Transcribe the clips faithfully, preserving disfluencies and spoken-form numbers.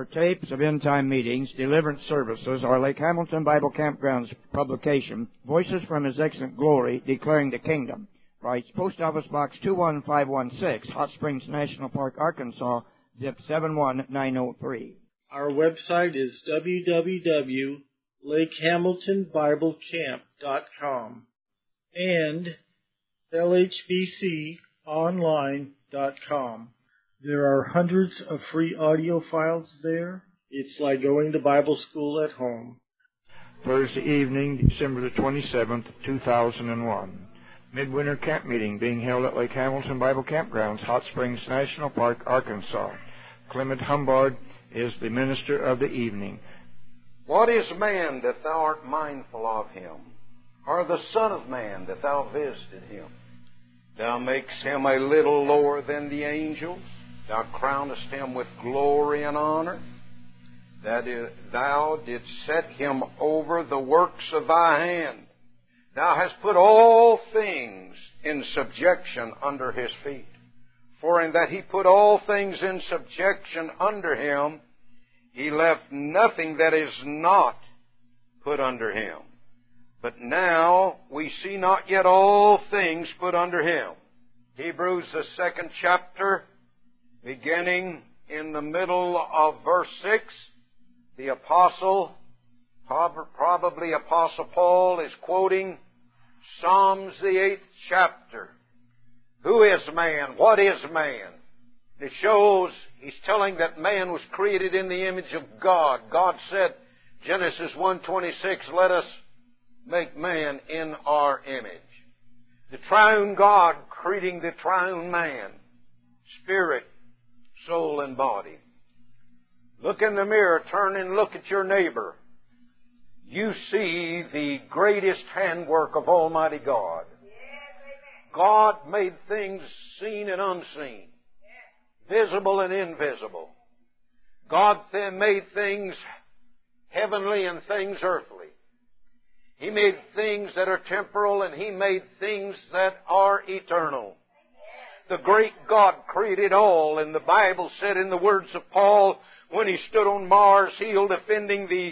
tapes of end-time meetings, deliverance services, our Lake Hamilton Bible Campgrounds publication, Voices from His Excellent Glory, Declaring the Kingdom. Writes Post Office Box two one five one six, Hot Springs National Park, Arkansas, zip seven one nine zero three. Our website is w w w dot lake hamilton bible camp dot com and l h b c online dot com. There are hundreds of free audio files there. It's like going to Bible school at home. Thursday evening, December the twenty-seventh, two thousand one. Midwinter camp meeting being held at Lake Hamilton Bible Campgrounds, Hot Springs National Park, Arkansas. Clement Humbard is the minister of the evening. What is man that thou art mindful of him, or the Son of Man that thou visited him? Thou makest him a little lower than the angels. Thou crownest him with glory and honor. That is, thou didst set him over the works of thy hand. Thou hast put all things in subjection under his feet. For in that he put all things in subjection under him, he left nothing that is not put under him. But now we see not yet all things put under him. Hebrews, the second chapter, beginning in the middle of verse six, the apostle, probably Apostle Paul, is quoting Psalms, the eighth chapter. Who is man? What is man? It shows he's telling that man was created in the image of God. God said, Genesis one twenty-six, let us make man in our image. The triune God creating the triune man, spirit, soul, and body. Look in the mirror, turn and look at your neighbor. You see the greatest handwork of Almighty God. God made things seen and unseen, visible and invisible. God then made things heavenly and things earthly. He made things that are temporal, and He made things that are eternal. The great God created all, and the Bible said in the words of Paul, when he stood on Mars Hill defending the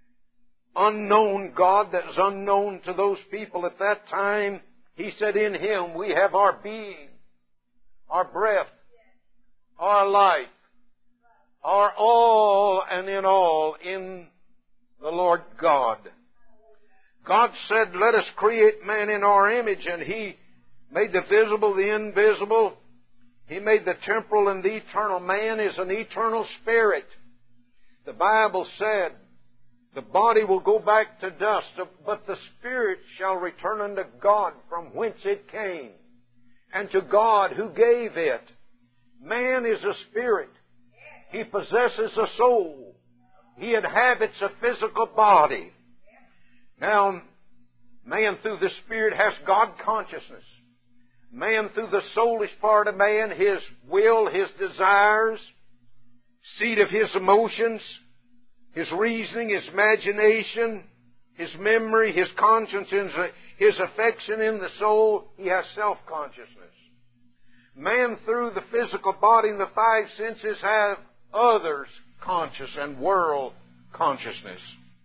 unknown God that was unknown to those people at that time, he said, in Him we have our being, our breath, our life, our all and in all in the Lord God. God said, let us create man in our image, and He made the visible, the invisible. He made the temporal and the eternal. Man is an eternal spirit. The Bible said, the body will go back to dust, but the spirit shall return unto God from whence it came, and to God who gave it. Man is a spirit. He possesses a soul. He inhabits a physical body. Now, man through the Spirit has God consciousness. Man through the soulish part of man, his will, his desires, seat of his emotions, his reasoning, his imagination, his memory, his conscience, his affection in the soul, he has self-consciousness. Man through the physical body and the five senses have others' conscious and world consciousness.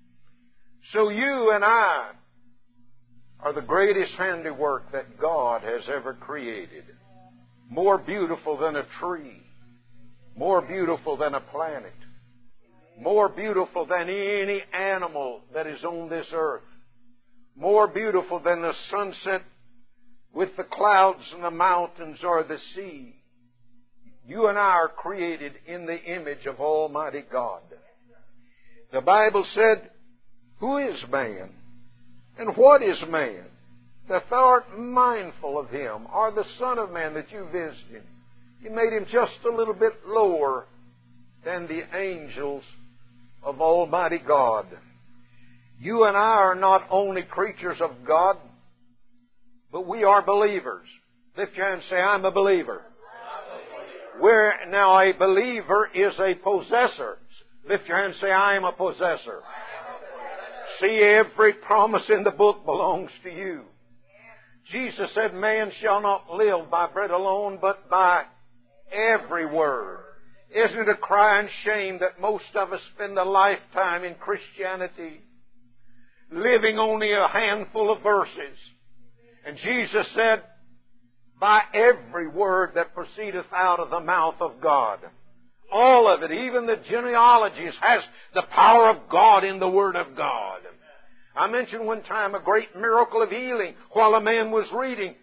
So you and I are the greatest handiwork that God has ever created. More beautiful than a tree. More beautiful than a planet. More beautiful than any animal that is on this earth. More beautiful than the sunset with the clouds and the mountains or the sea. You and I are created in the image of Almighty God. The Bible said, who is man? And what is man? That thou art mindful of him, or the Son of Man that you visited. He made him just a little bit lower than the angels of Almighty God. You and I are not only creatures of God, but we are believers. Lift your hand and say, I'm a believer. Where now a believer is a possessor. Lift your hand and say, I am a possessor. See, every promise in the book belongs to you. Jesus said, man shall not live by bread alone, but by every word. Isn't it a crying shame that most of us spend a lifetime in Christianity living only a handful of verses? And Jesus said, by every word that proceedeth out of the mouth of God. All of it, even the genealogies, has the power of God in the Word of God. I mentioned one time a great miracle of healing while a man was reading.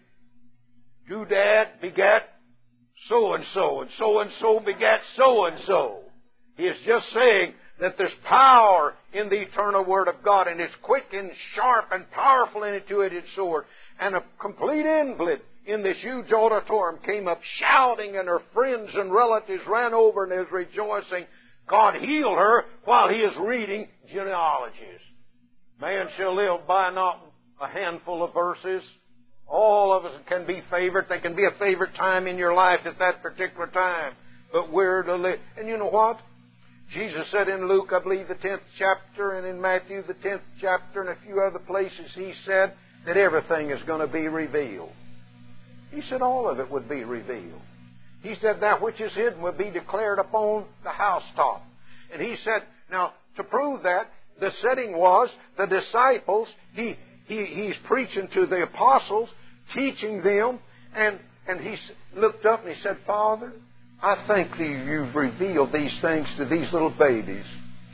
Doodad begat so-and-so, and so-and-so begat so-and-so. He is just saying that there's power in the eternal Word of God, and it's quick and sharp and powerful in a two-edged sword. And a complete invalid in this huge auditorium came up shouting, and her friends and relatives ran over and is rejoicing. God healed her while he is reading genealogies. Man shall live by not a handful of verses. All of us can be favorite. They can be a favorite time in your life at that particular time. But we're to live. And you know what? Jesus said in Luke, I believe, the tenth chapter, and in Matthew, the tenth chapter, and a few other places, He said that everything is going to be revealed. He said all of it would be revealed. He said that which is hidden would be declared upon the housetop. And He said, now, to prove that, the setting was the disciples. He, he, He's preaching to the apostles, teaching them, and, and He looked up and He said, Father, I thank Thee You've revealed these things to these little babies.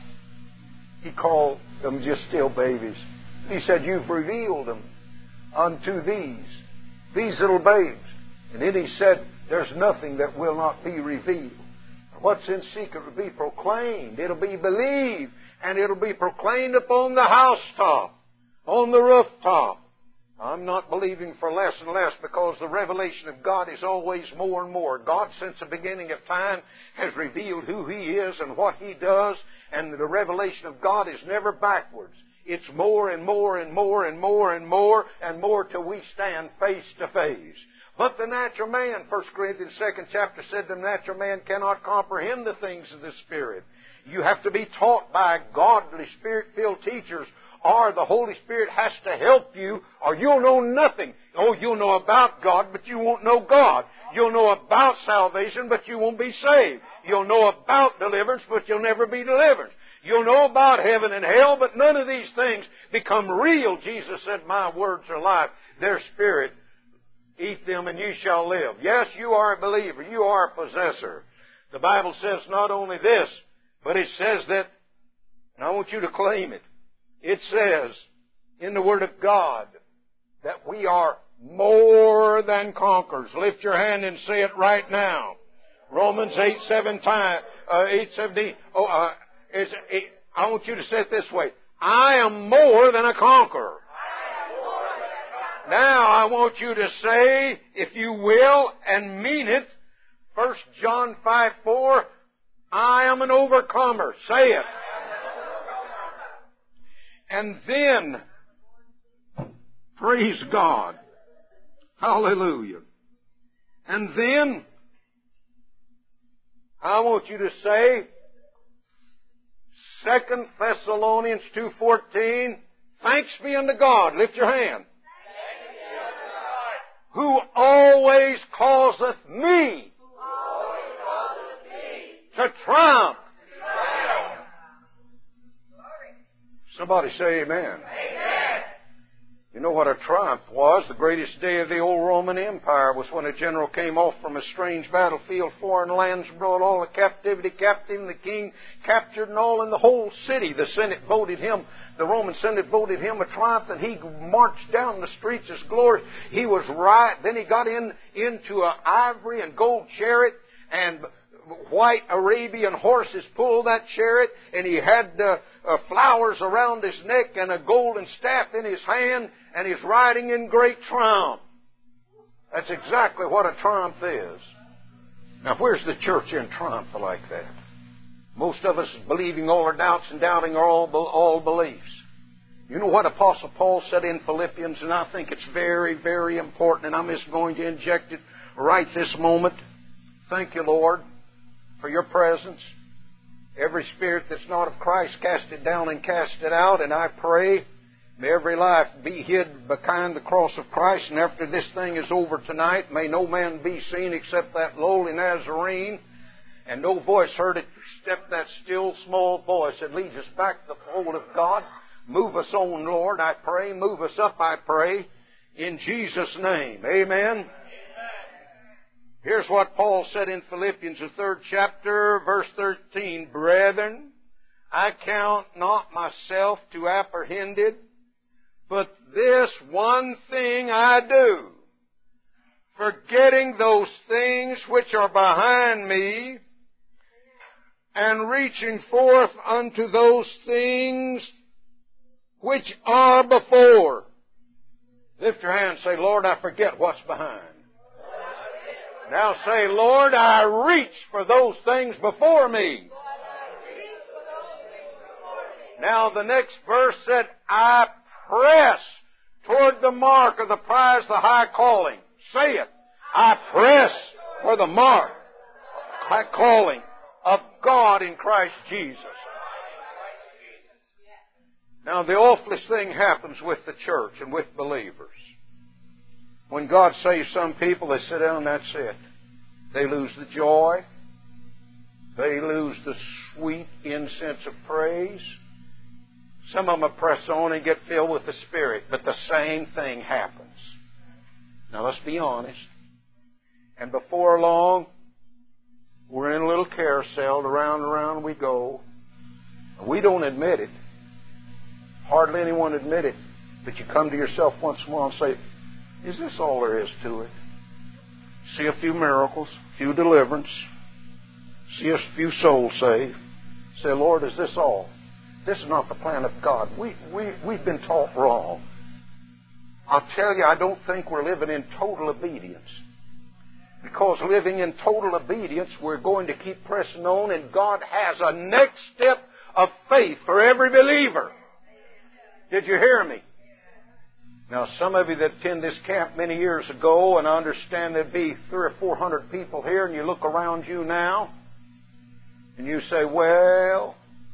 He called them just still babies. He said, You've revealed them unto these, these little babes. And then He said, there's nothing that will not be revealed. What's in secret will be proclaimed. It'll be believed. And it'll be proclaimed upon the housetop, on the rooftop. I'm not believing for less and less, because the revelation of God is always more and more. God, since the beginning of time, has revealed who He is and what He does. And the revelation of God is never backwards. It's more and more and more and more and more and more till we stand face to face. But the natural man, First Corinthians second chapter said, the natural man cannot comprehend the things of the Spirit. You have to be taught by godly, Spirit-filled teachers, or the Holy Spirit has to help you, or you'll know nothing. Oh, you'll know about God, but you won't know God. You'll know about salvation, but you won't be saved. You'll know about deliverance, but you'll never be delivered. You'll know about heaven and hell, but none of these things become real. Jesus said, my words are life. Their spirit. Eat them and you shall live. Yes, you are a believer. You are a possessor. The Bible says not only this, but it says that, and I want you to claim it, it says in the Word of God that we are more than conquerors. Lift your hand and say it right now. Romans eight, seven time, uh, eight, seventeen. Oh, uh, it's, it, I want you to say it this way. I am more than a conqueror. Now I want you to say, if you will, and mean it, First John five, four, I am an overcomer. Say it. And then, praise God. Hallelujah. And then, I want you to say, Second Thessalonians two fourteen, thanks be unto God. Lift your hand. Who always causeth me to triumph. Somebody say amen. Amen. You know what a triumph was? The greatest day of the old Roman Empire was when a general came off from a strange battlefield, foreign lands, brought all the captivity, captive, and the king captured and all in the whole city. The Senate voted him, the Roman Senate voted him a triumph, and he marched down the streets as glory. He was right. Then he got in into an ivory and gold chariot, and white Arabian horses pulled that chariot, and he had uh, uh, flowers around his neck and a golden staff in his hand, and he's riding in great triumph. That's exactly what a triumph is. Now, where's the church in triumph like that? Most of us believing all our doubts and doubting all, all beliefs. You know what Apostle Paul said in Philippians, and I think it's very, very important, and I'm just going to inject it right this moment. Thank you, Lord, for your presence. Every spirit that's not of Christ, cast it down and cast it out. And I pray, may every life be hid behind the cross of Christ. And after this thing is over tonight, may no man be seen except that lowly Nazarene. and no voice heard it except that still small voice that leads us back to the fold of God. Move us on, Lord, I pray. Move us up, I pray. In Jesus' name. Amen. Amen. Here's what Paul said in Philippians, the third chapter, verse thirteen. Brethren, I count not myself to apprehended, but this one thing I do, forgetting those things which are behind me, and reaching forth unto those things which are before. Lift your hand and say, Lord, I forget what's behind. Now say, Lord, I reach for those things before me. Now the next verse said, I press toward the mark of the prize, the high calling. Say it. I press for the mark, high calling of God in Christ Jesus. Now the awfulest thing happens with the church and with believers. When God saves some people, they sit down and that's it. They lose the joy. They lose the sweet incense of praise. Some of them press on and get filled with the Spirit, but the same thing happens. Now let's be honest. And before long, we're in a little carousel. Around and around we go. We don't admit it. Hardly anyone admit it. But you come to yourself once in a while and say, is this all there is to it? See a few miracles, a few deliverance. See a few souls saved. Say, Lord, is this all? This is not the plan of God. We, we, we've been taught wrong. I'll tell you, I don't think we're living in total obedience. Because living in total obedience, we're going to keep pressing on, and God has a next step of faith for every believer. Did you hear me? Now, some of you that attended this camp many years ago, and I understand there'd be three or four hundred people here, and you look around you now, and you say, well,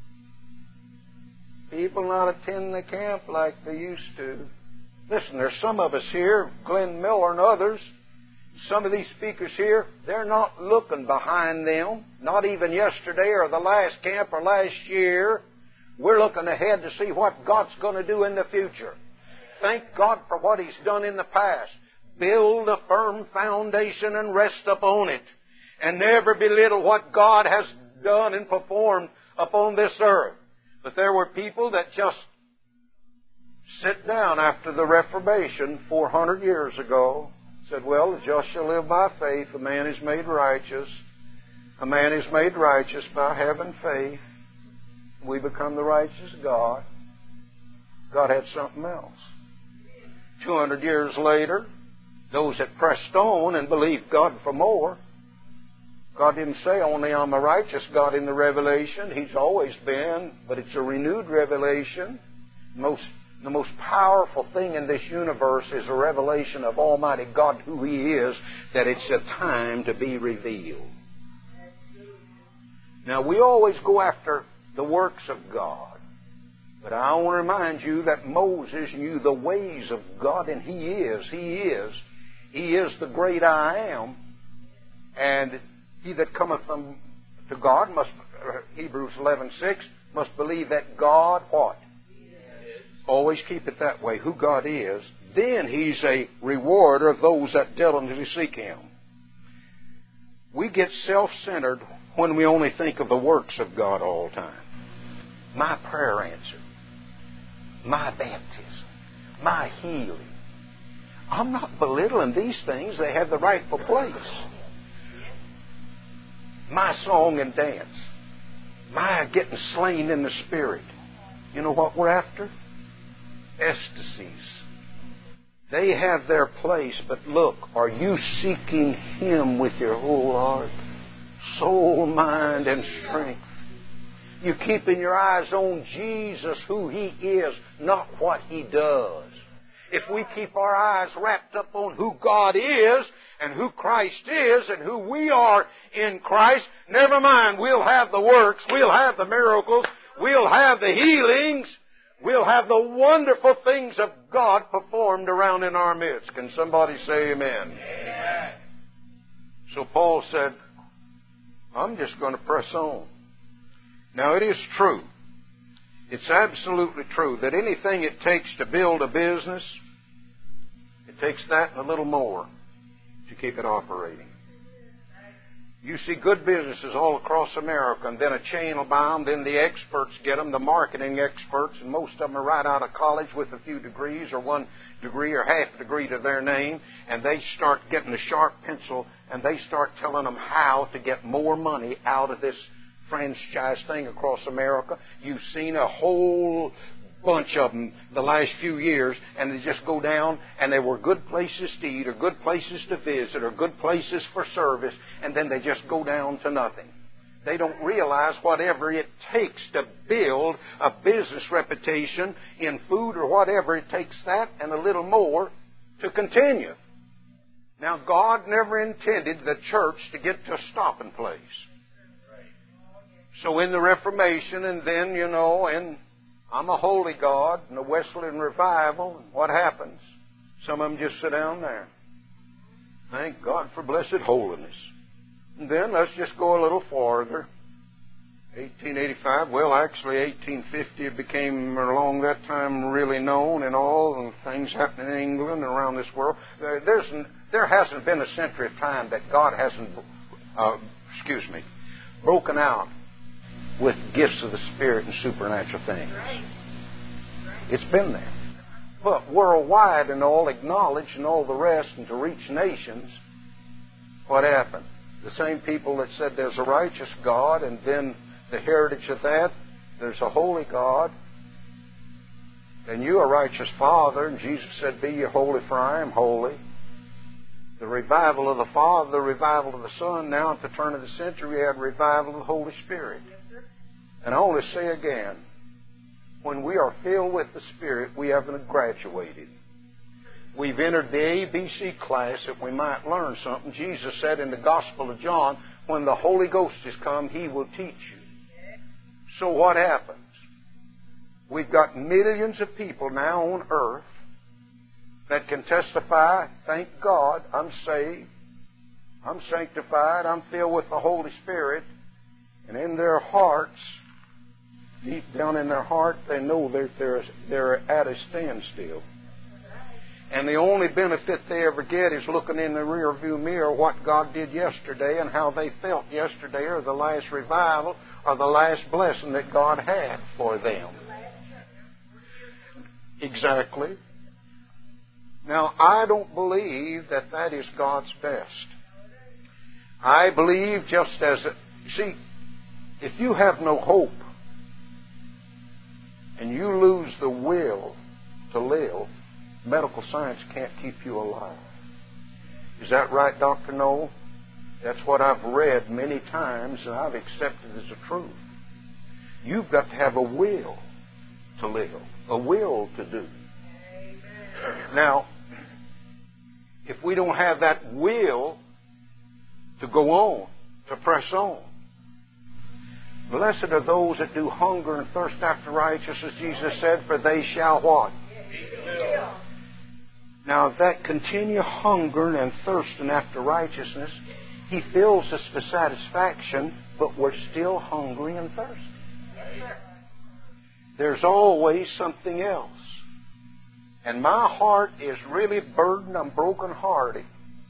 people not attending the camp like they used to. Listen, there's some of us here, Glenn Miller and others, some of these speakers here, they're not looking behind them, not even yesterday or the last camp or last year. We're looking ahead to see what God's going to do in the future. Thank God for what He's done in the past. Build a firm foundation and rest upon it. And never belittle what God has done and performed upon this earth. But there were people that just sit down after the Reformation four hundred years ago, said, well, the just shall live by faith. A man is made righteous. A man is made righteous by having faith. We become the righteous of God. God had something else. two hundred years later, those that pressed on and believed God for more, God didn't say only I'm a righteous God in the revelation. He's always been, but it's a renewed revelation. Most, the most powerful thing in this universe is a revelation of Almighty God, who He is, that it's a time to be revealed. Now, we always go after the works of God. But I want to remind you that Moses knew the ways of God, and he is. He is. He is the great I am. And he that cometh from, to God must, Hebrews eleven six, must believe that God, what? Always keep it that way, who God is. Then He's a rewarder of those that diligently seek Him. We get self-centered when we only think of the works of God all the time. My prayer answer, my baptism, my healing. I'm not belittling these things. They have the rightful place. My song and dance, my getting slain in the Spirit. You know what we're after? Ecstasies. They have their place, but look, are you seeking Him with your whole heart, soul, mind, and strength? You're keeping your eyes on Jesus, who He is, not what He does. If we keep our eyes wrapped up on who God is and who Christ is and who we are in Christ, never mind, we'll have the works, we'll have the miracles, we'll have the healings, we'll have the wonderful things of God performed around in our midst. Can somebody say amen? Amen. So Paul said, I'm just going to press on. Now, it is true. It's absolutely true that anything it takes to build a business, it takes that and a little more to keep it operating. You see good businesses all across America, and then a chain will buy them, then the experts get them, the marketing experts, and most of them are right out of college with a few degrees or one degree or half a degree to their name, and they start getting a sharp pencil, and they start telling them how to get more money out of this franchise thing across America. You've seen a whole bunch of them the last few years, and they just go down, and they were good places to eat or good places to visit or good places for service, and then they just go down to nothing. They don't realize whatever it takes to build a business reputation in food or whatever, it takes that and a little more to continue. Now, God never intended the church to get to a stopping place. So in the Reformation, and then, you know, in I'm a holy God and the Wesleyan revival, and what happens? Some of them just sit down there. Thank God for blessed holiness. And then let's just go a little farther. eighteen eighty-five, well, actually eighteen fifty it became along that time really known, and all and things happening in England and around this world. There's there hasn't been a century of time that God hasn't, uh, excuse me, broken out with gifts of the Spirit and supernatural things. It's been there. But worldwide and all acknowledged and all the rest, and to reach nations, what happened? The same people that said there's a righteous God, and then the heritage of that, there's a holy God, and you a righteous Father, and Jesus said, be ye holy for I am holy. The revival of the Father, the revival of the Son, now at the turn of the century we had revival of the Holy Spirit. And I want to say again, when we are filled with the Spirit, we haven't graduated. We've entered the A B C class that we might learn something. Jesus said in the Gospel of John, when the Holy Ghost has come, He will teach you. So what happens? We've got millions of people now on earth that can testify, thank God, I'm saved, I'm sanctified, I'm filled with the Holy Spirit, and in their hearts, deep down in their heart, they know that they're, they're at a standstill. And the only benefit they ever get is looking in the rearview mirror what God did yesterday and how they felt yesterday or the last revival or the last blessing that God had for them. Exactly. Now, I don't believe that that is God's best. I believe just as... A, see, if you have no hope and you lose the will to live, medical science can't keep you alive. Is that right, Doctor Noel? That's what I've read many times and I've accepted as a truth. You've got to have a will to live, a will to do. Now, if we don't have that will to go on, to press on, blessed are those that do hunger and thirst after righteousness, Jesus said, for they shall what? Now, if that continue hungering and thirsting after righteousness, He fills us to satisfaction, but we're still hungry and thirsty. There's always something else. And my heart is really burdened. I'm broken-hearted.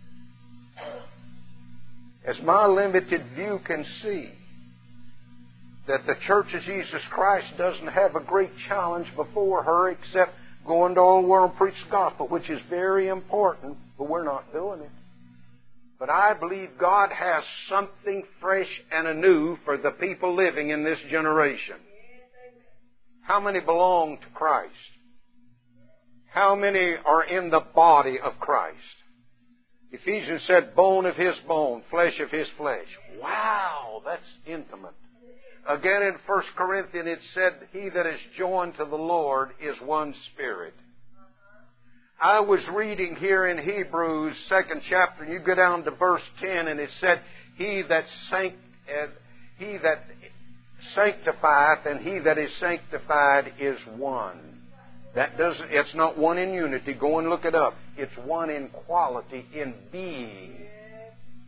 As my limited view can see, that the Church of Jesus Christ doesn't have a great challenge before her except go into all the world and preach the gospel, which is very important, but we're not doing it. But I believe God has something fresh and anew for the people living in this generation. How many belong to Christ? How many are in the body of Christ? Ephesians said, bone of His bone, flesh of His flesh. Wow, that's intimate. Again in First Corinthians it said, he that is joined to the Lord is one spirit. I was reading here in Hebrews, second chapter, and you go down to verse ten, and it said, He that sanct, uh, he that sanctifieth and he that is sanctified is one. That doesn't, it's not one in unity. Go and look it up. It's one in quality, in being.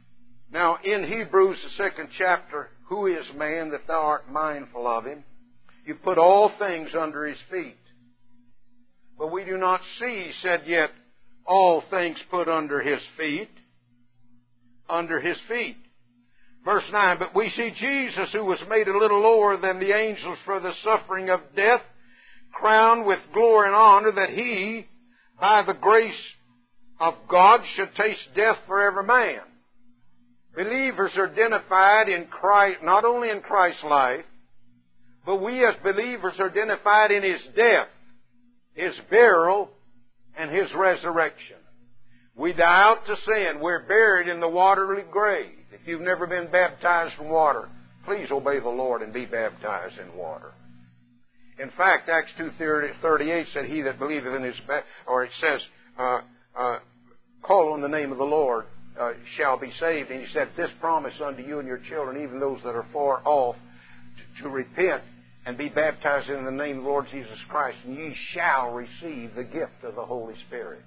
Now, in Hebrews, the second chapter, who is man that thou art mindful of him? You put all things under his feet. But we do not see, he said, yet all things put under his feet. Under his feet. Verse nine, but we see Jesus, who was made a little lower than the angels for the suffering of death, crowned with glory and honor, that he, by the grace of God, should taste death for every man. Believers are identified in Christ, not only in Christ's life, but we as believers are identified in His death, His burial, and His resurrection. We die out to sin. We're buried in the watery grave. If you've never been baptized in water, please obey the Lord and be baptized in water. In fact, Acts two thirty-eight said, he that believeth in His, ba- or it says, uh, uh, call on the name of the Lord, uh, shall be saved. And He said, this promise unto you and your children, even those that are far off, to, to repent and be baptized in the name of the Lord Jesus Christ, and ye shall receive the gift of the Holy Spirit.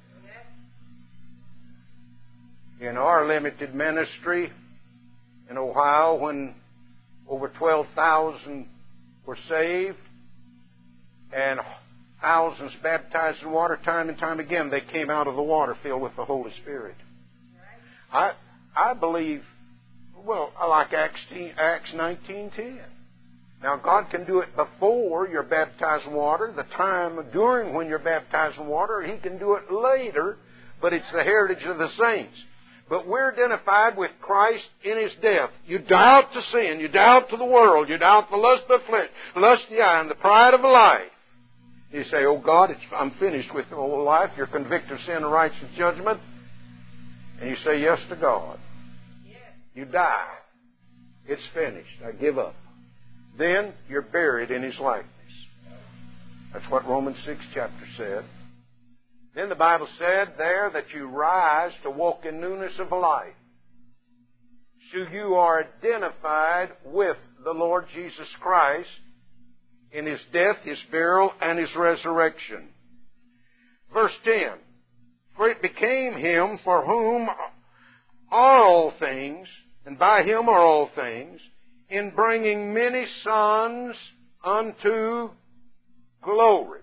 In our limited ministry in Ohio, when over twelve thousand were saved and thousands baptized in water, time and time again, they came out of the water filled with the Holy Spirit. I I believe, well, I like Acts, Acts nineteen ten. Now, God can do it before you're baptized in water, the time during when you're baptized in water, He can do it later, but it's the heritage of the saints. But we're identified with Christ in His death. You die out to sin, you die out to the world, you die out to the lust of the flesh, the lust of the eye, and the pride of life. You say, oh God, it's, I'm finished with the whole life. You're convicted of sin and righteous judgment. And you say yes to God. You die. It's finished. I give up. Then you're buried in His likeness. That's what Romans six chapter said. Then the Bible said there that you rise to walk in newness of life. So you are identified with the Lord Jesus Christ in His death, His burial, and His resurrection. Verse ten. For it became Him for whom are all things, and by Him are all things, in bringing many sons unto glory.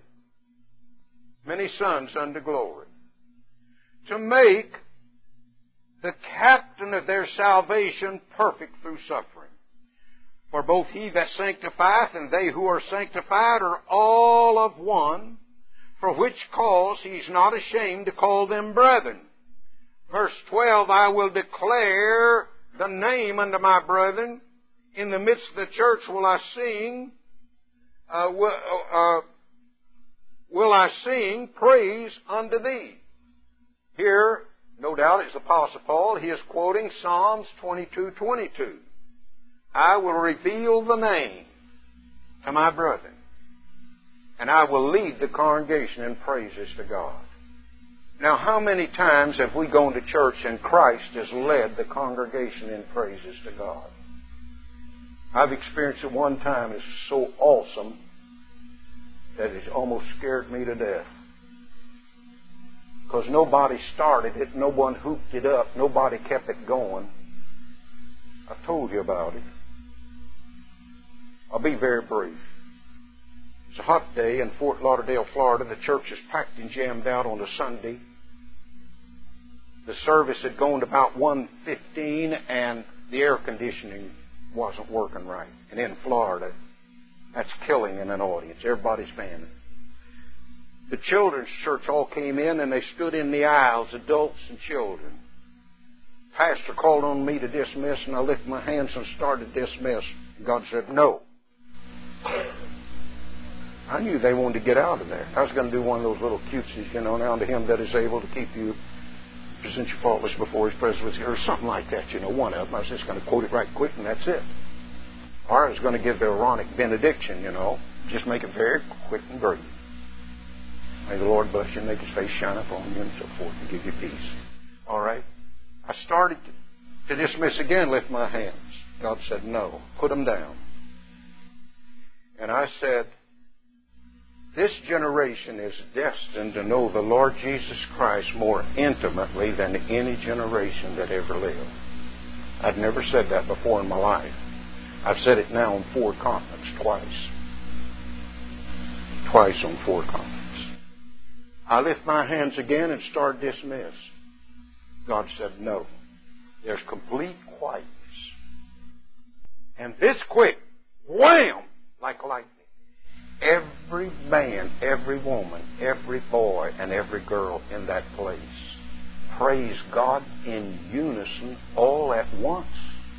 Many sons unto glory. To make the captain of their salvation perfect through suffering. For both He that sanctifieth and they who are sanctified are all of one, for which cause He is not ashamed to call them brethren. Verse twelve, I will declare the name unto my brethren. In the midst of the church will I sing, uh, will, uh, will I sing praise unto thee. Here, no doubt, is Apostle Paul. He is quoting Psalms twenty-two twenty-two. I will reveal the name to my brethren, and I will lead the congregation in praises to God. Now, how many times have we gone to church and Christ has led the congregation in praises to God? I've experienced it one time. It's so awesome that it almost scared me to death. Because nobody started it, no one hooped it up, nobody kept it going. I told you about it. I'll be very brief. It's a hot day in Fort Lauderdale, Florida. The church is packed and jammed out on a Sunday. The service had gone to about one fifteen and the air conditioning wasn't working right. And in Florida, that's killing in an audience. Everybody's fanning. The children's church all came in and they stood in the aisles, adults and children. Pastor called on me to dismiss, and I lifted my hands and started to dismiss. God said, no. I knew they wanted to get out of there. I was going to do one of those little cutesies, you know, now to Him that is able to keep you, present you faultless before His presence, or something like that, you know, one of them. I was just going to quote it right quick, and that's it. Or I was going to give the Aaronic benediction, you know, just make it very quick and brief. May the Lord bless you and make His face shine upon you and so forth and give you peace. All right? I started to dismiss again, lift my hands. God said, no, put them down. And I said, this generation is destined to know the Lord Jesus Christ more intimately than any generation that ever lived. I'd never said that before in my life. I've said it now on four continents, twice. Twice on four continents. I lift my hands again and start dismiss. God said, no. There's complete quietness. And this quick, wham, like lightning. Every man, every woman, every boy, and every girl in that place praise God in unison all at once.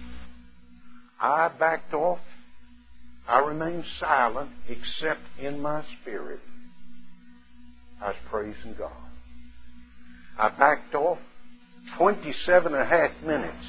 I backed off. I remained silent except in my spirit. I was praising God. I backed off twenty-seven and a half minutes.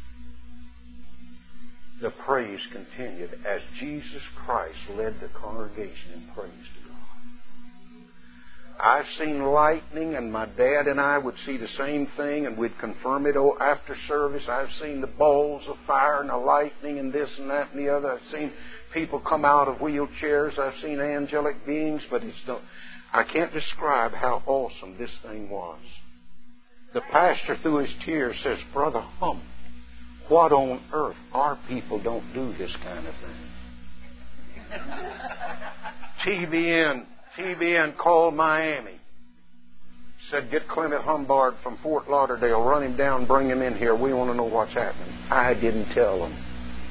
The praise continued as Jesus Christ led the congregation in praise to God. I've seen lightning, and my dad and I would see the same thing, and we'd confirm it after service. I've seen the balls of fire and the lightning and this and that and the other. I've seen people come out of wheelchairs. I've seen angelic beings, but it's no, I can't describe how awesome this thing was. The pastor, through his tears, says, Brother Hum, what on earth? Our people don't do this kind of thing. T B N, T B N called Miami. Said, get Clement Humbard from Fort Lauderdale, run him down, bring him in here. We want to know what's happening. I didn't tell them.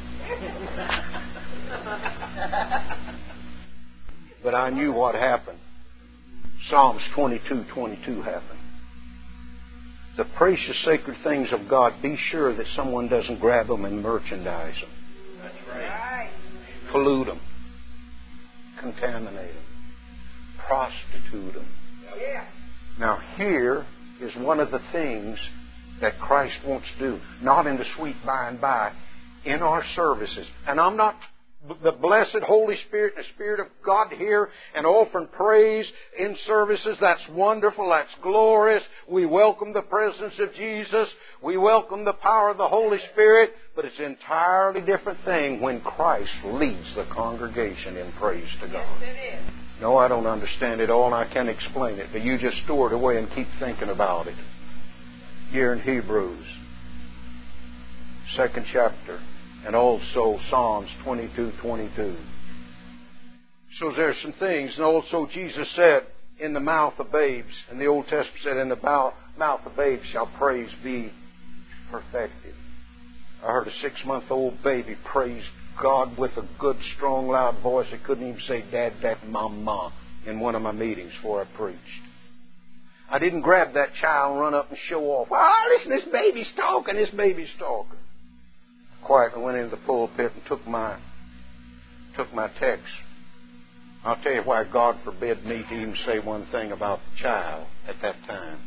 But I knew what happened. Psalms twenty-two twenty-two happened. The precious sacred things of God, be sure that someone doesn't grab them and merchandise them. That's right. Pollute them. Contaminate them. Prostitute them. Yeah. Now here is one of the things that Christ wants to do. Not in the sweet by and by. In our services. And I'm not the blessed Holy Spirit and the Spirit of God here and offering praise in services. That's wonderful. That's glorious. We welcome the presence of Jesus. We welcome the power of the Holy Spirit. But it's an entirely different thing when Christ leads the congregation in praise to God. Yes, it is. No, I don't understand it all and I can't explain it. But you just store it away and keep thinking about it. Here in Hebrews, second chapter. And also Psalms twenty-two twenty-two. So there's some things. And also Jesus said, in the mouth of babes, and the Old Testament said, in the mouth of babes shall praise be perfected. I heard a six-month-old baby praise God with a good, strong, loud voice. It couldn't even say dad, dad, mom, mom in one of my meetings before I preached. I didn't grab that child and run up and show off. Oh, listen, this baby's talking, this baby's talking. Quietly went into the pulpit and took my took my text. I'll tell you why God forbid me to even say one thing about the child at that time.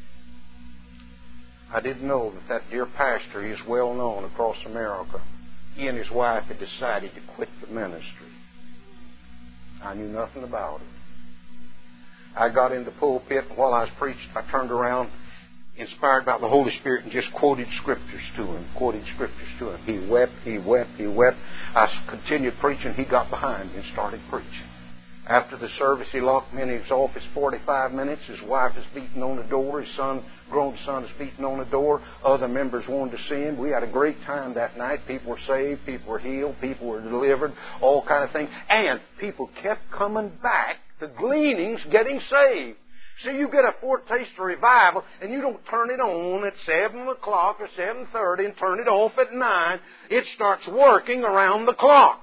I didn't know that that dear pastor, he is well known across America. He and his wife had decided to quit the ministry. I knew nothing about it. I got in the pulpit, and while I was preaching, I turned around, inspired by the Holy Spirit, and just quoted scriptures to him, quoted scriptures to him. He wept, he wept, he wept. I continued preaching. He got behind me and started preaching. After the service, he locked me in his office forty-five minutes. His wife is beating on the door. His son, grown son, is beating on the door. Other members wanted to see him. We had a great time that night. People were saved. People were healed. People were delivered. All kind of things. And people kept coming back. The gleanings getting saved. See, you get a foretaste of revival, and you don't turn it on at seven o'clock or seven thirty and turn it off at nine. It starts working around the clock.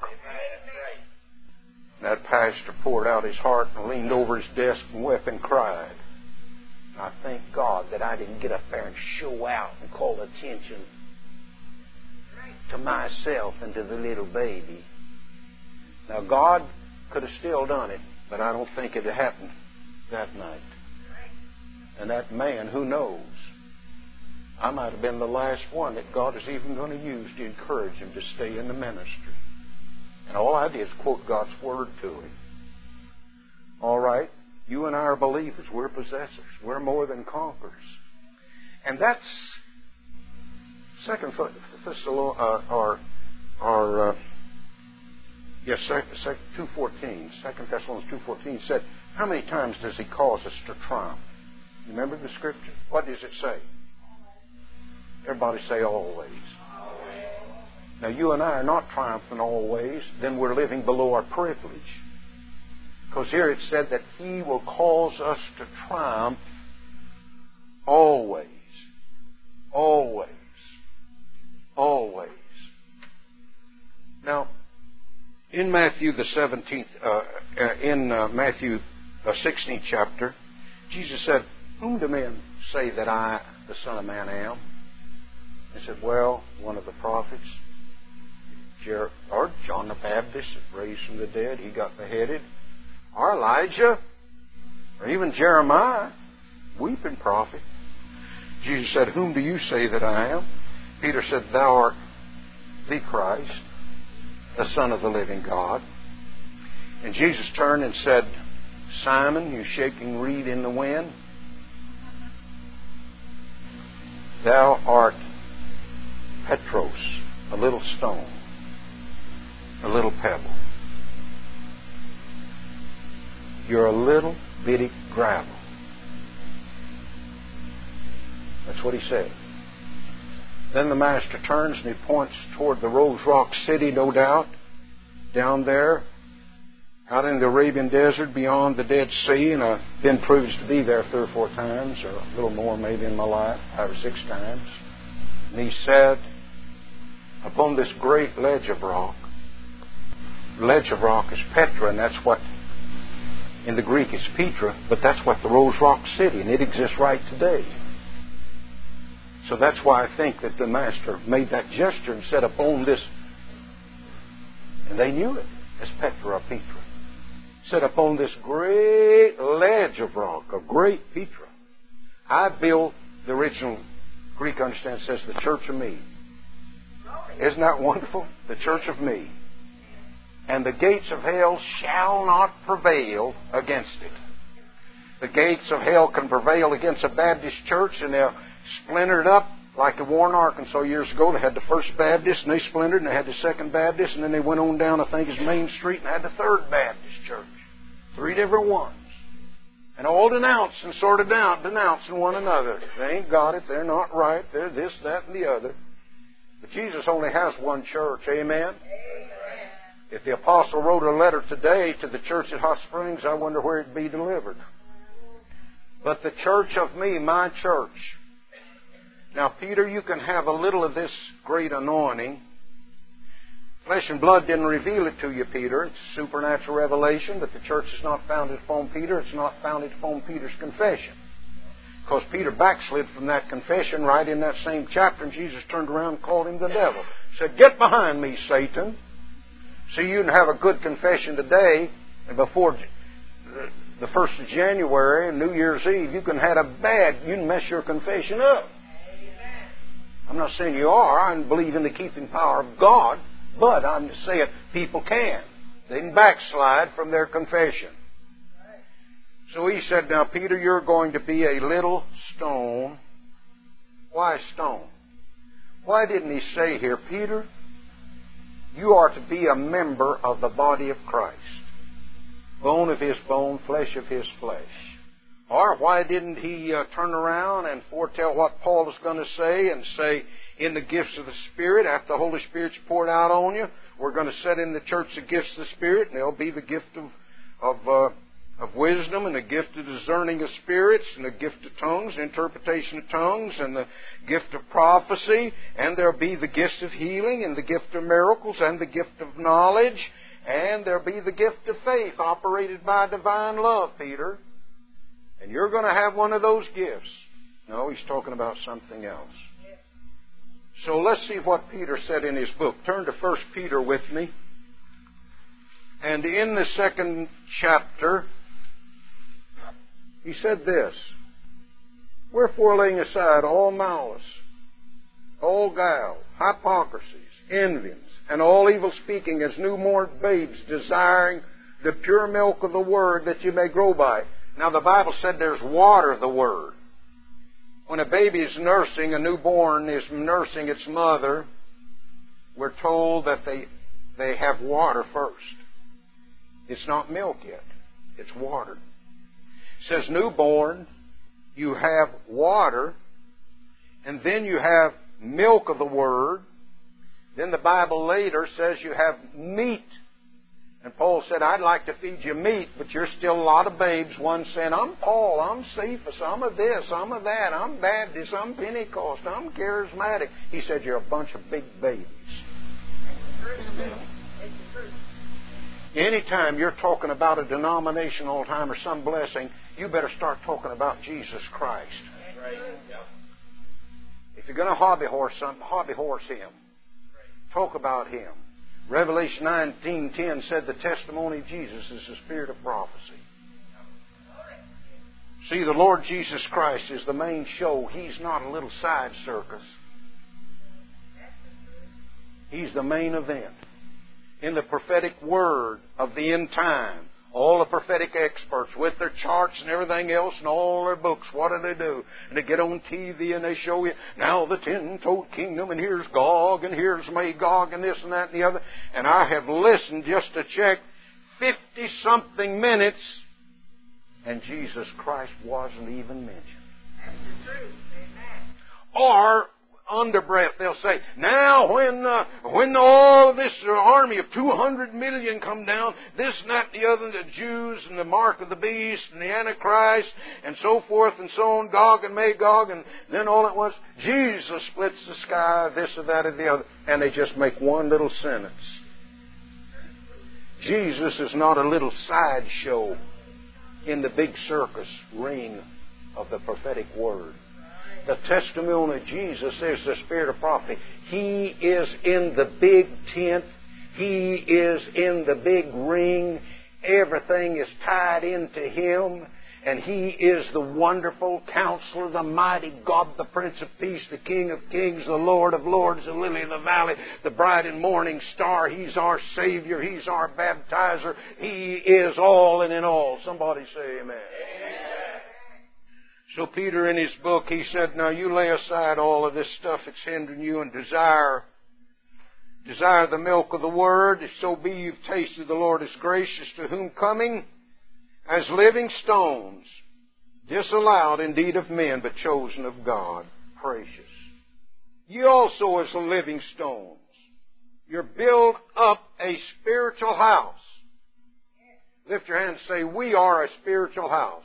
That pastor poured out his heart and leaned over his desk and wept and cried. And I thank God that I didn't get up there and show out and call attention to myself and to the little baby. Now, God could have still done it, but I don't think it had happened that night. And that man, who knows, I might have been the last one that God is even going to use to encourage him to stay in the ministry. And all I did is quote God's Word to him. All right, you and I are believers. We're possessors. We're more than conquerors. And that's Second Thessalonians, uh, or, or uh, yes, two fourteen. Second Thessalonians two fourteen said, how many times does He cause us to triumph? You remember the scripture? What does it say? Everybody say always. Now, you and I are not triumphant always, then we're living below our privilege. Because here it said that He will cause us to triumph always. Always. Always. Now, in Matthew the seventeenth, uh, uh, in uh, Matthew the sixteenth chapter, Jesus said, "Whom do men say that I, the Son of Man, am?" He said, "Well, one of the prophets, Jer- or John the Baptist, raised from the dead, he got beheaded, or Elijah, or even Jeremiah, weeping prophet." Jesus said, "Whom do you say that I am?" Peter said, "Thou art the Christ, the Son of the living God." And Jesus turned and said, "Simon, you shaking reed in the wind, thou art Petros, a little stone, a little pebble. You're a little bitty gravel." That's what He said. Then the Master turns and He points toward the Rose Rock City, no doubt, down there, out in the Arabian desert beyond the Dead Sea, and I've been privileged to be there three or four times, or a little more maybe in my life, five or six times. And He said, upon this great ledge of rock, the ledge of rock is Petra, and that's what, in the Greek is Petra, but that's what the Rose Rock City, and it exists right today. So that's why I think that the Master made that gesture and said, upon this, and they knew it as Petra or Petra, said, upon this great ledge of rock, of great Petra, I built, the original Greek understand says, the church of me. Isn't that wonderful? The church of me. And the gates of hell shall not prevail against it. The gates of hell can prevail against a Baptist church, and they'll splinter it up like in Warren, Arkansas years ago. They had the First Baptist, and they splintered, and they had the Second Baptist, and then they went on down, I think, as Main Street, and had the Third Baptist church. Three different ones. And all denouncing, sort of down, denouncing one another. They ain't got it. They're not right. They're this, that, and the other. But Jesus only has one church. Amen? Amen. If the apostle wrote a letter today to the church at Hot Springs, I wonder where it'd be delivered. But the church of me, my church. Now, Peter, you can have a little of this great anointing. Flesh and blood didn't reveal it to you, Peter. It's supernatural revelation, but the church is not founded upon Peter. It's not founded upon Peter's confession. Because Peter backslid from that confession right in that same chapter, and Jesus turned around and called him the devil. Said, "Get behind me, Satan." So you can have a good confession today, and before the first of January and New Year's Eve, you can have a bad, you can mess your confession up. I'm not saying you are. I believe in the keeping power of God. But I'm just saying people can. They can backslide from their confession. So he said, now, Peter, you're going to be a little stone. Why stone? Why didn't he say here, Peter, you are to be a member of the body of Christ. Bone of his bone, flesh of his flesh. Or why didn't he uh, turn around and foretell what Paul was going to say and say, in the gifts of the Spirit, after the Holy Spirit's poured out on you, we're going to set in the church the gifts of the Spirit, and there'll be the gift of of, uh, of wisdom, and the gift of discerning of spirits, and the gift of tongues, interpretation of tongues, and the gift of prophecy, and there'll be the gifts of healing, and the gift of miracles, and the gift of knowledge, and there'll be the gift of faith operated by divine love, Peter. And you're going to have one of those gifts. No, he's talking about something else. So let's see what Peter said in his book. Turn to First Peter with me. And in the second chapter, he said this, wherefore laying aside all malice, all guile, hypocrisies, envyings, and all evil speaking as newborn babes, desiring the pure milk of the Word that you may grow by it. Now the Bible said there's water, the Word. When a baby is nursing, a newborn is nursing its mother, we're told that they they have water first. It's not milk yet. It's water. It says newborn, you have water, and then you have milk of the Word. Then the Bible later says you have meat. And Paul said, I'd like to feed you meat, but you're still a lot of babes. One saying, I'm Paul, I'm Cephas, I'm of this, I'm of that, I'm Baptist, I'm Pentecost, I'm charismatic. He said, you're a bunch of big babies. Anytime you're talking about a denomination all the time or some blessing, you better start talking about Jesus Christ. If you're going to hobby horse something, hobby horse Him. Talk about Him. Revelation nineteen ten said the testimony of Jesus is the spirit of prophecy. See, the Lord Jesus Christ is the main show. He's not a little side circus. He's the main event. In the prophetic word of the end time, all the prophetic experts with their charts and everything else and all their books, what do they do? And they get on T V and they show you, now the ten-toed kingdom, and here's Gog, and here's Magog, and this and that and the other. And I have listened just to check fifty-something minutes, and Jesus Christ wasn't even mentioned. That's the truth. Amen. Or, under breath, they'll say, now when uh, when all this army of two hundred million come down, this and that and the other, the Jews and the mark of the beast and the Antichrist and so forth and so on, Gog and Magog, and then all at once, Jesus splits the sky, this or that or the other, and they just make one little sentence. Jesus is not a little sideshow in the big circus ring of the prophetic word. The testimony of Jesus is the spirit of prophecy. He is in the big tent. He is in the big ring. Everything is tied into Him. And He is the wonderful Counselor, the mighty God, the Prince of Peace, the King of Kings, the Lord of Lords, the Lily of the Valley, the bright and morning star. He's our Savior. He's our baptizer. He is all and in all. Somebody say amen. Amen. So Peter in his book, he said, now you lay aside all of this stuff that's hindering you and desire, desire the milk of the Word. If so be you've tasted the Lord is gracious, to whom coming as living stones, disallowed indeed of men, but chosen of God, precious. Ye also as living stones, you're built up a spiritual house. Lift your hand and say, we are a spiritual house.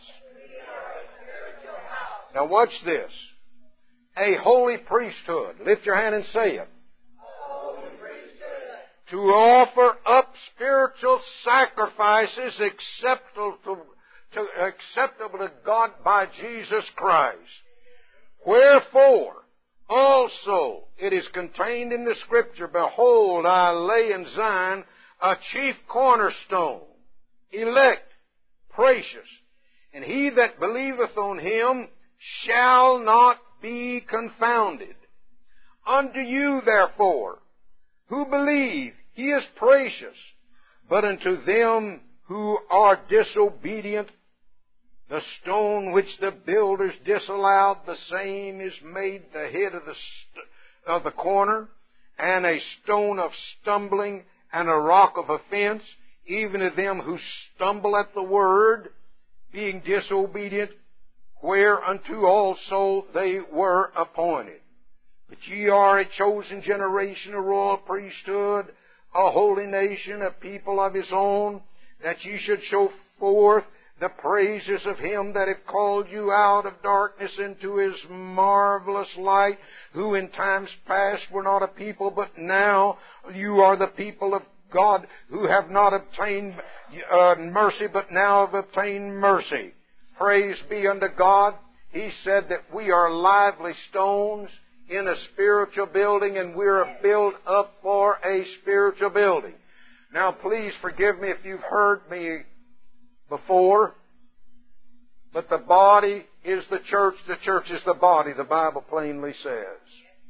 Now watch this. A holy priesthood. Lift your hand and say it. Holy priesthood. To offer up spiritual sacrifices acceptable to, to, acceptable to God by Jesus Christ. Wherefore, also it is contained in the Scripture, behold, I lay in Zion a chief cornerstone, elect, precious, and he that believeth on Him shall not be confounded. Unto you, therefore, who believe, He is precious. But unto them who are disobedient, the stone which the builders disallowed, the same is made the head of the, st- of the corner, and a stone of stumbling, and a rock of offense, even to them who stumble at the word, being disobedient, whereunto also they were appointed. But ye are a chosen generation, a royal priesthood, a holy nation, a people of His own, that ye should show forth the praises of Him that hath called you out of darkness into His marvelous light, who in times past were not a people, but now you are the people of God, who have not obtained uh, mercy, but now have obtained mercy. Praise be unto God. He said that we are lively stones in a spiritual building, and we're built up for a spiritual building. Now, please forgive me if you've heard me before, but the body is the church. The church is the body, the Bible plainly says.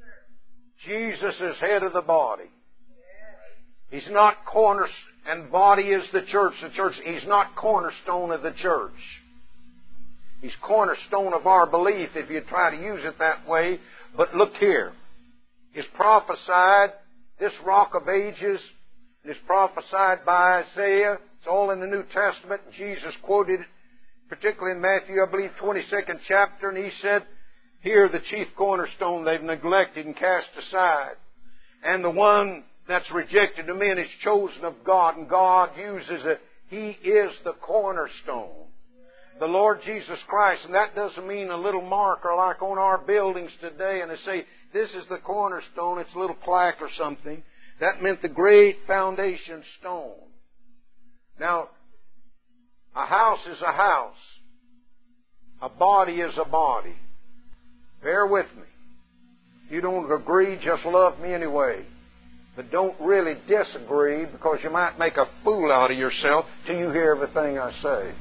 Jesus is head of the body. He's not corner, and body is the church. The church, He's not cornerstone of the church. He's cornerstone of our belief, if you try to use it that way. But look here. It's prophesied, this rock of ages, is prophesied by Isaiah. It's all in the New Testament. Jesus quoted it, particularly in Matthew, I believe, twenty-second chapter, and He said, here the chief cornerstone they've neglected and cast aside. And the one that's rejected of men is chosen of God, and God uses it. He is the cornerstone. The Lord Jesus Christ. And that doesn't mean a little marker like on our buildings today, and they say, this is the cornerstone. It's a little plaque or something. That meant the great foundation stone. Now, a house is a house. A body is a body. Bear with me. If you don't agree, just love me anyway. But don't really disagree, because you might make a fool out of yourself till you hear everything I say.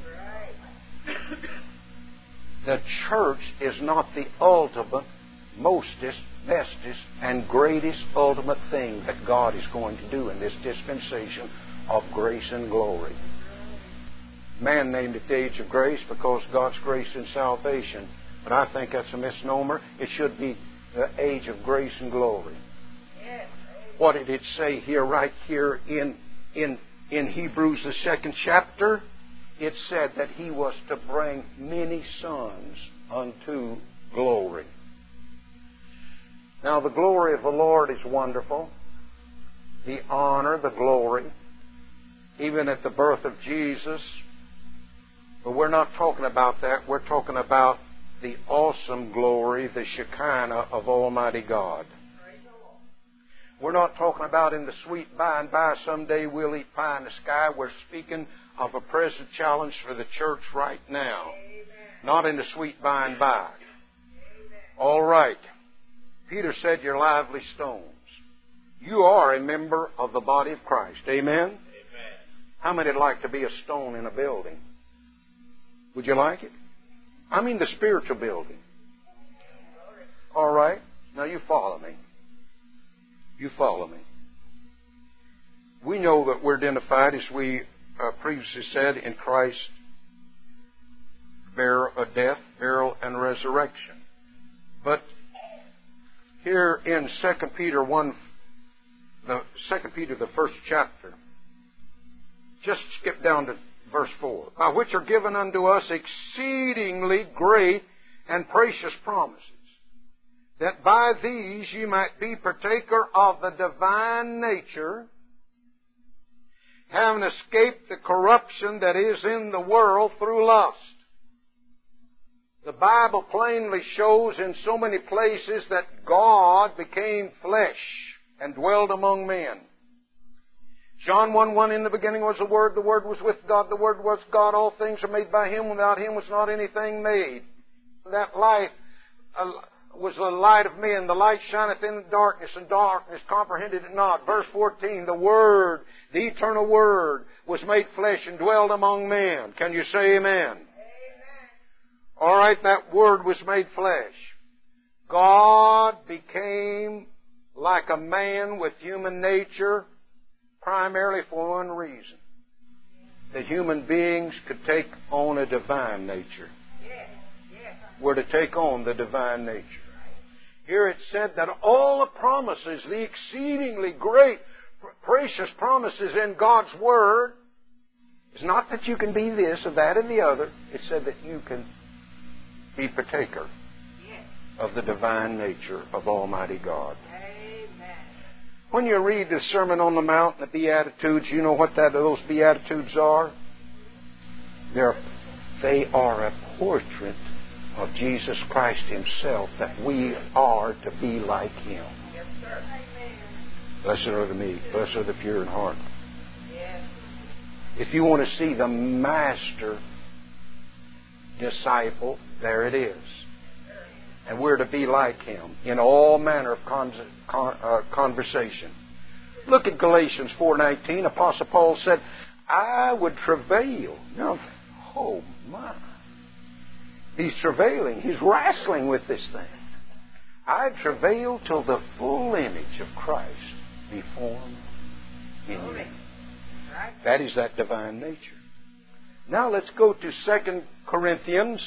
The church is not the ultimate, mostest, bestest, and greatest ultimate thing that God is going to do in this dispensation of grace and glory. Man named it the age of grace because God's grace in salvation. But I think that's a misnomer. It should be the age of grace and glory. What did it say here, right here in, in, in Hebrews, the second chapter? It said that He was to bring many sons unto glory. Now, the glory of the Lord is wonderful. The honor, the glory, even at the birth of Jesus. But we're not talking about that. We're talking about the awesome glory, the Shekinah of Almighty God. We're not talking about in the sweet by and by, someday we'll eat pie in the sky. We're speaking of a present challenge for the church right now. Amen. Not in the sweet by and by. Amen. All right. Peter said, you're lively stones. You are a member of the body of Christ. Amen? Amen. How many would like to be a stone in a building? Would you like it? I mean the spiritual building. All right. Now you follow me. You follow me. We know that we're identified, as we uh, previously said, in Christ's burial, uh, death, burial, and resurrection. But here in Second Peter one, the Second Peter, the first chapter, just skip down to verse four. By which are given unto us exceedingly great and precious promises, that by these ye might be partaker of the divine nature, having escaped the corruption that is in the world through lust. The Bible plainly shows in so many places that God became flesh and dwelled among men. John one one, in the beginning was the Word, the Word was with God, the Word was God, all things are made by Him, without Him was not anything made. That life uh, was the light of men. The light shineth in the darkness, and darkness comprehended it not. Verse fourteen, the Word, the eternal Word, was made flesh and dwelled among men. Can you say amen? Amen. All right, that Word was made flesh. God became like a man with human nature, primarily for one reason. That human beings could take on a divine nature. We're to take on the divine nature. Here it said that all the promises, the exceedingly great, precious promises in God's Word, is not that you can be this or that or the other. It said that you can be partaker of the divine nature of Almighty God. Amen. When you read the Sermon on the Mount and the Beatitudes, you know what that those Beatitudes are? They're, they are a portrait of Jesus Christ Himself, that we are to be like Him. Yes, sir. Blessed are the meek, blessed are the pure in heart. Yes. If you want to see the master disciple, there it is. And we're to be like Him in all manner of con- con- uh, conversation. Look at Galatians four nineteen. Apostle Paul said, I would travail. Now, oh my. He's travailing. He's wrestling with this thing. I travail till the full image of Christ be formed in me. That is that divine nature. Now let's go to Second Corinthians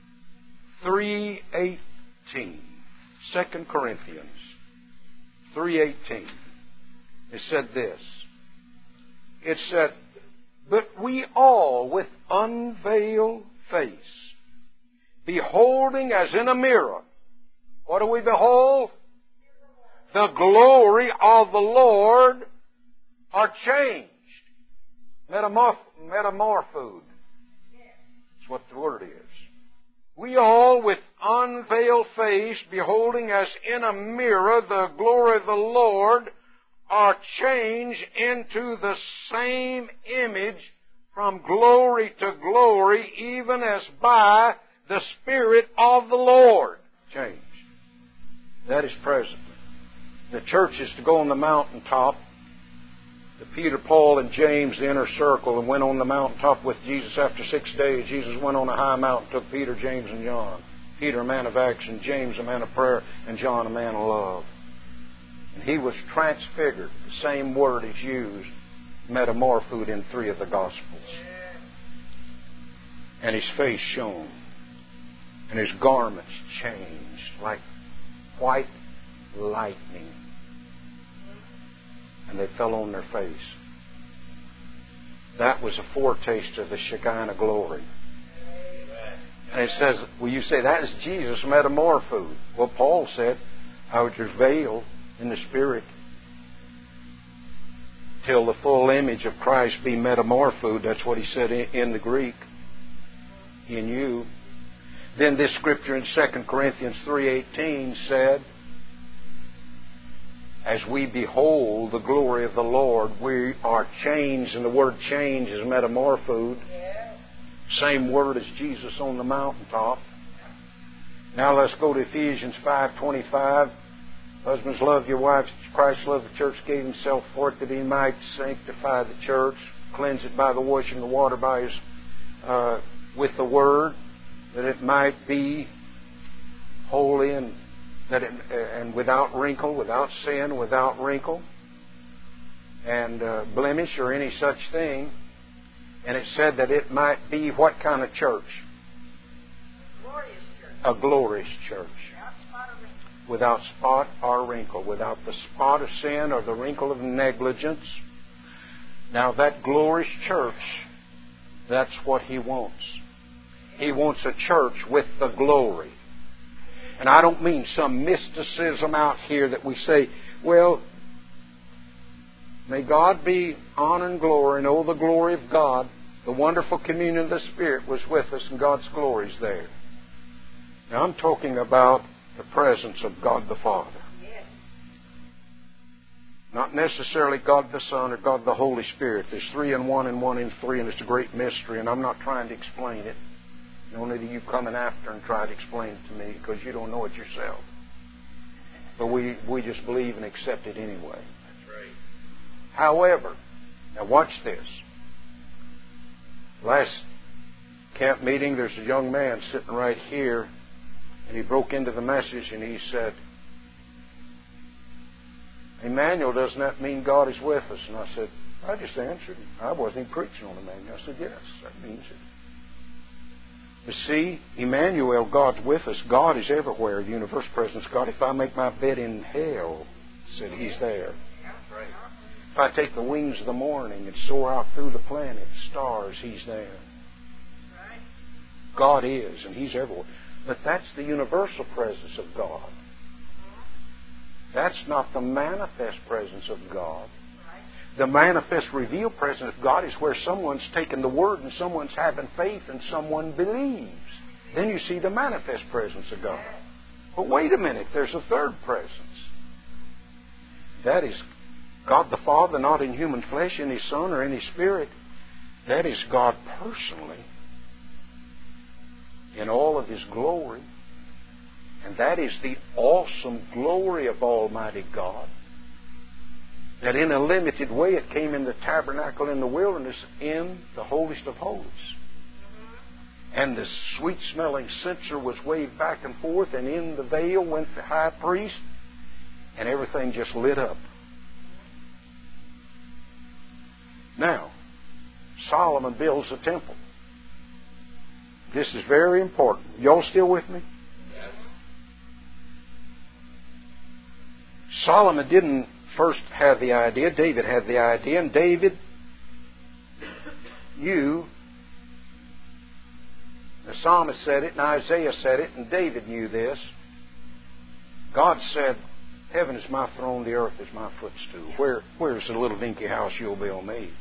three eighteen. Second Corinthians three eighteen. It said this. It said, but we all with unveiled face, beholding as in a mirror. What do we behold? the glory of the Lord are changed. Metamorph, metamorphosed. That's what the word is. We all, with unveiled face, beholding as in a mirror the glory of the Lord, are changed into the same image from glory to glory, even as by the Spirit of the Lord. Changed. That is presently. The church is to go on the mountaintop. The Peter, Paul, and James, the inner circle, and went on the mountaintop with Jesus after six days. Jesus went on a high mountain, took Peter, James, and John. Peter, a man of action, James, a man of prayer, and John, a man of love. And he was transfigured. The same word is used, metamorphosed, in three of the Gospels. And his face shone. And his garments changed like white lightning. And they fell on their face. That was a foretaste of the Shekinah glory. And it says, well, you say, that is Jesus metamorphosed. Well, Paul said, I was veiled in the Spirit till the full image of Christ be metamorphosed. That's what he said in the Greek. In you. Then this scripture in Second Corinthians three eighteen said, as we behold the glory of the Lord, we are changed, and the word change is metamorphosed. Yeah. Same word as Jesus on the mountaintop. Now let's go to Ephesians five twenty-five. Husbands, love your wives. Christ loved the church, gave himself for it that he might sanctify the church, cleanse it by the washing of water by his, uh, with the word, that it might be holy and that it, and without wrinkle, without sin, without wrinkle, and uh, blemish or any such thing. And it said that it might be what kind of church? Glorious church. A glorious church. Without spot or wrinkle. Without the spot of sin or the wrinkle of negligence. Now that glorious church, that's what he wants. He wants a church with the glory. And I don't mean some mysticism out here that we say, well, may God be honor and glory, and oh, the glory of God, the wonderful communion of the Spirit was with us, and God's glory is there. Now I'm talking about the presence of God the Father. Yes. Not necessarily God the Son or God the Holy Spirit. There's three in one and one in three, and it's a great mystery, and I'm not trying to explain it. No need of you coming after and try to explain it to me, because you don't know it yourself. But we, we just believe and accept it anyway. That's right. However, now watch this. Last camp meeting, there's a young man sitting right here, and he broke into the message and he said, Emmanuel, doesn't that mean God is with us? And I said, I just answered. I wasn't even preaching on Emmanuel. I said, yes, that means it. You see, Emmanuel, God's with us. God is everywhere, the universal presence of God. If I make my bed in hell, said He's there. If I take the wings of the morning and soar out through the planets, stars, He's there. God is, and He's everywhere. But that's the universal presence of God. That's not the manifest presence of God. The manifest revealed presence of God is where someone's taken the Word and someone's having faith and someone believes. Then you see the manifest presence of God. But wait a minute, there's a third presence. That is God the Father, not in human flesh, in His Son, or in His Spirit. That is God personally in all of His glory. And that is the awesome glory of Almighty God. That in a limited way it came in the tabernacle in the wilderness in the holiest of holies. And the sweet-smelling censer was waved back and forth, and in the veil went the high priest, and everything just lit up. Now, Solomon builds a temple. This is very important. Y'all still with me? Yes. Solomon didn't first have the idea. David had the idea, and David knew. The psalmist said it, and Isaiah said it, and David knew this. God said, Heaven is my throne, the earth is my footstool. Where, where's the little dinky house you'll build me?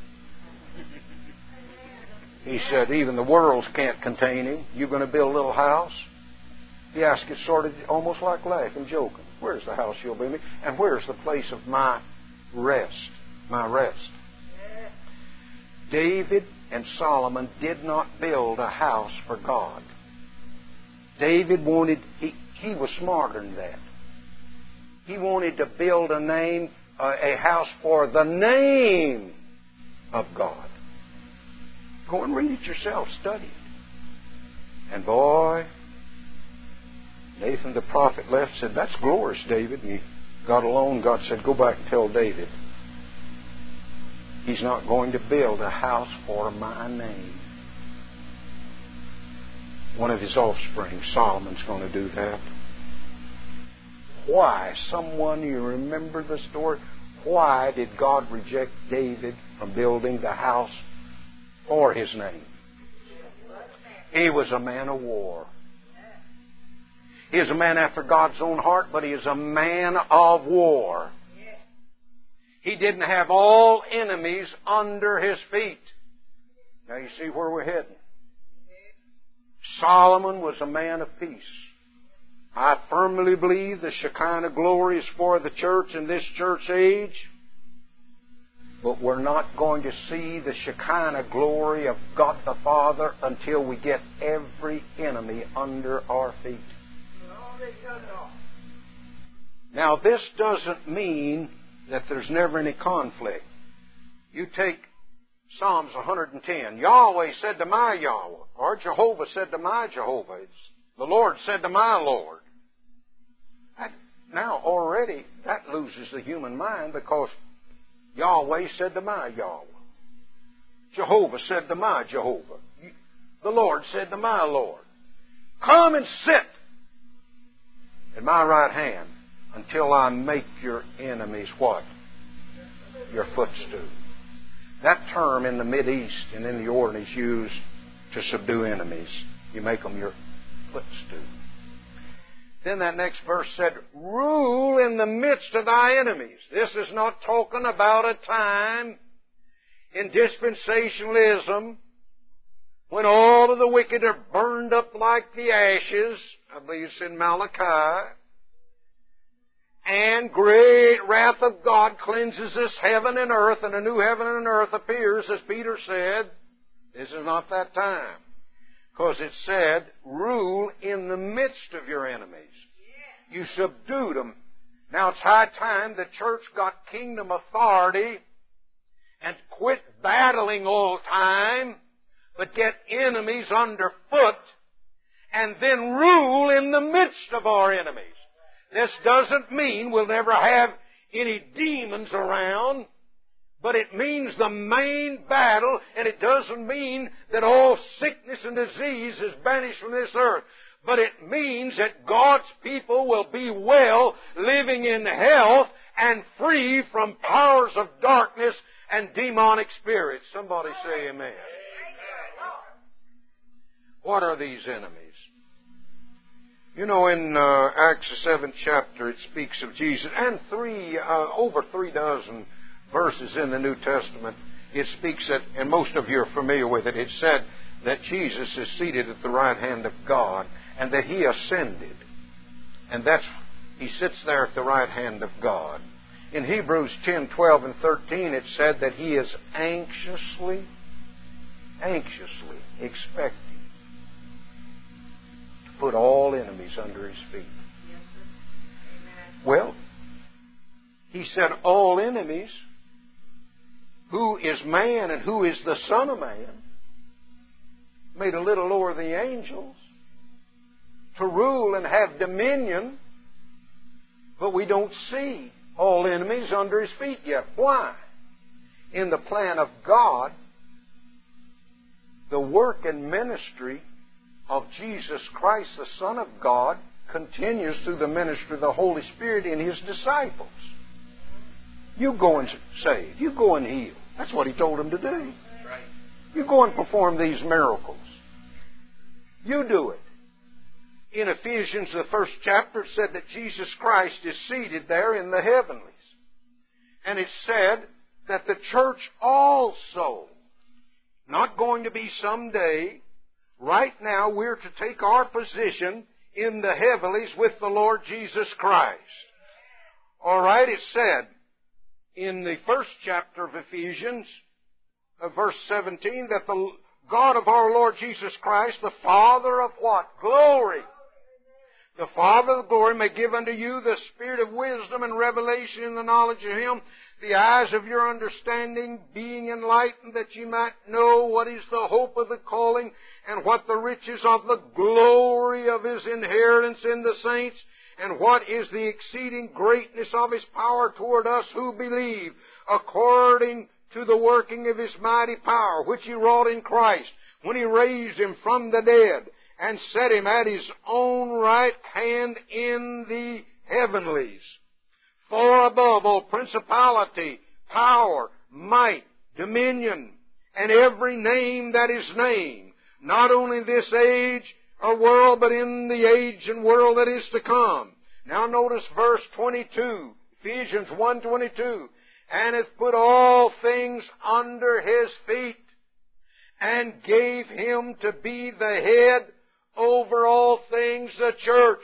He said, even the worlds can't contain him. You're going to build a little house? He asked it sort of almost like laughing, joking. Where's the house you'll build me? And where's the place of my rest? My rest. David and Solomon did not build a house for God. David wanted, he, he was smarter than that. He wanted to build a name, uh, a house for the name of God. Go and read it yourself, study it. And boy, Nathan the prophet left, said, that's glorious, David. And he got alone. God said, go back and tell David he's not going to build a house for my name. One of his offspring, Solomon's going to do that. Why? Someone, you remember the story? Why did God reject David from building the house for his name? He was a man of war. He is a man after God's own heart, but he is a man of war. He didn't have all enemies under his feet. Now you see where we're heading. Solomon was a man of peace. I firmly believe the Shekinah glory is for the church in this church age. But we're not going to see the Shekinah glory of God the Father until we get every enemy under our feet. Now, this doesn't mean that there's never any conflict. You take Psalms one hundred ten. Yahweh said to my Yahweh, or Jehovah said to my Jehovah. It's the Lord said to my Lord. That, now, already, that loses the human mind because Yahweh said to my Yahweh. Jehovah said to my Jehovah. The Lord said to my Lord, come and sit at my right hand until I make your enemies what? Your footstool. That term in the Mideast and in the Orient is used to subdue enemies. You make them your footstool. Then that next verse said, rule in the midst of thy enemies. This is not talking about a time in dispensationalism when all of the wicked are burned up like the ashes. I believe it's in Malachi. And great wrath of God cleanses this heaven and earth, and a new heaven and earth appears, as Peter said. This is not that time. Because it said, rule in the midst of your enemies. You subdued them. Now it's high time the church got kingdom authority and quit battling all time, but get enemies underfoot and then rule in the midst of our enemies. This doesn't mean we'll never have any demons around, but it means the main battle, and it doesn't mean that all sickness and disease is banished from this earth. But it means that God's people will be well, living in health, and free from powers of darkness and demonic spirits. Somebody say amen. What are these enemies? You know, in uh, Acts the seventh chapter, it speaks of Jesus, and three, uh, over three dozen verses in the New Testament, it speaks that, and most of you are familiar with it, it said that Jesus is seated at the right hand of God, and that He ascended. And that's, He sits there at the right hand of God. In Hebrews ten, twelve, and thirteen, it said that He is anxiously, anxiously expecting to put all enemies under His feet. Yes, sir. Amen. Well, He said all enemies. Who is man and who is the Son of Man? Made a little lower than the angels to rule and have dominion, but we don't see all enemies under His feet yet. Why? In the plan of God, the work and ministry of Jesus Christ, the Son of God, continues through the ministry of the Holy Spirit in His disciples. You go and save. You go and heal. That's what He told them to do. You go and perform these miracles. You do it. In Ephesians, the first chapter, it said that Jesus Christ is seated there in the heavenlies. And it said that the church also, not going to be someday, right now we're to take our position in the heavenlies with the Lord Jesus Christ. All right, it said in the first chapter of Ephesians, uh, verse seventeen, that the God of our Lord Jesus Christ, the Father of what? Glory. The Father of glory may give unto you the spirit of wisdom and revelation in the knowledge of Him, the eyes of your understanding being enlightened, that ye might know what is the hope of the calling, and what the riches of the glory of His inheritance in the saints, and what is the exceeding greatness of His power toward us who believe, according to the working of His mighty power, which He wrought in Christ, when He raised Him from the dead, and set Him at His own right hand in the heavenlies, far above all principality, power, might, dominion, and every name that is named, not only in this age or world, but in the age and world that is to come. Now notice verse twenty-two, Ephesians one twenty-two, and hath put all things under His feet, and gave Him to be the head over all things, the church.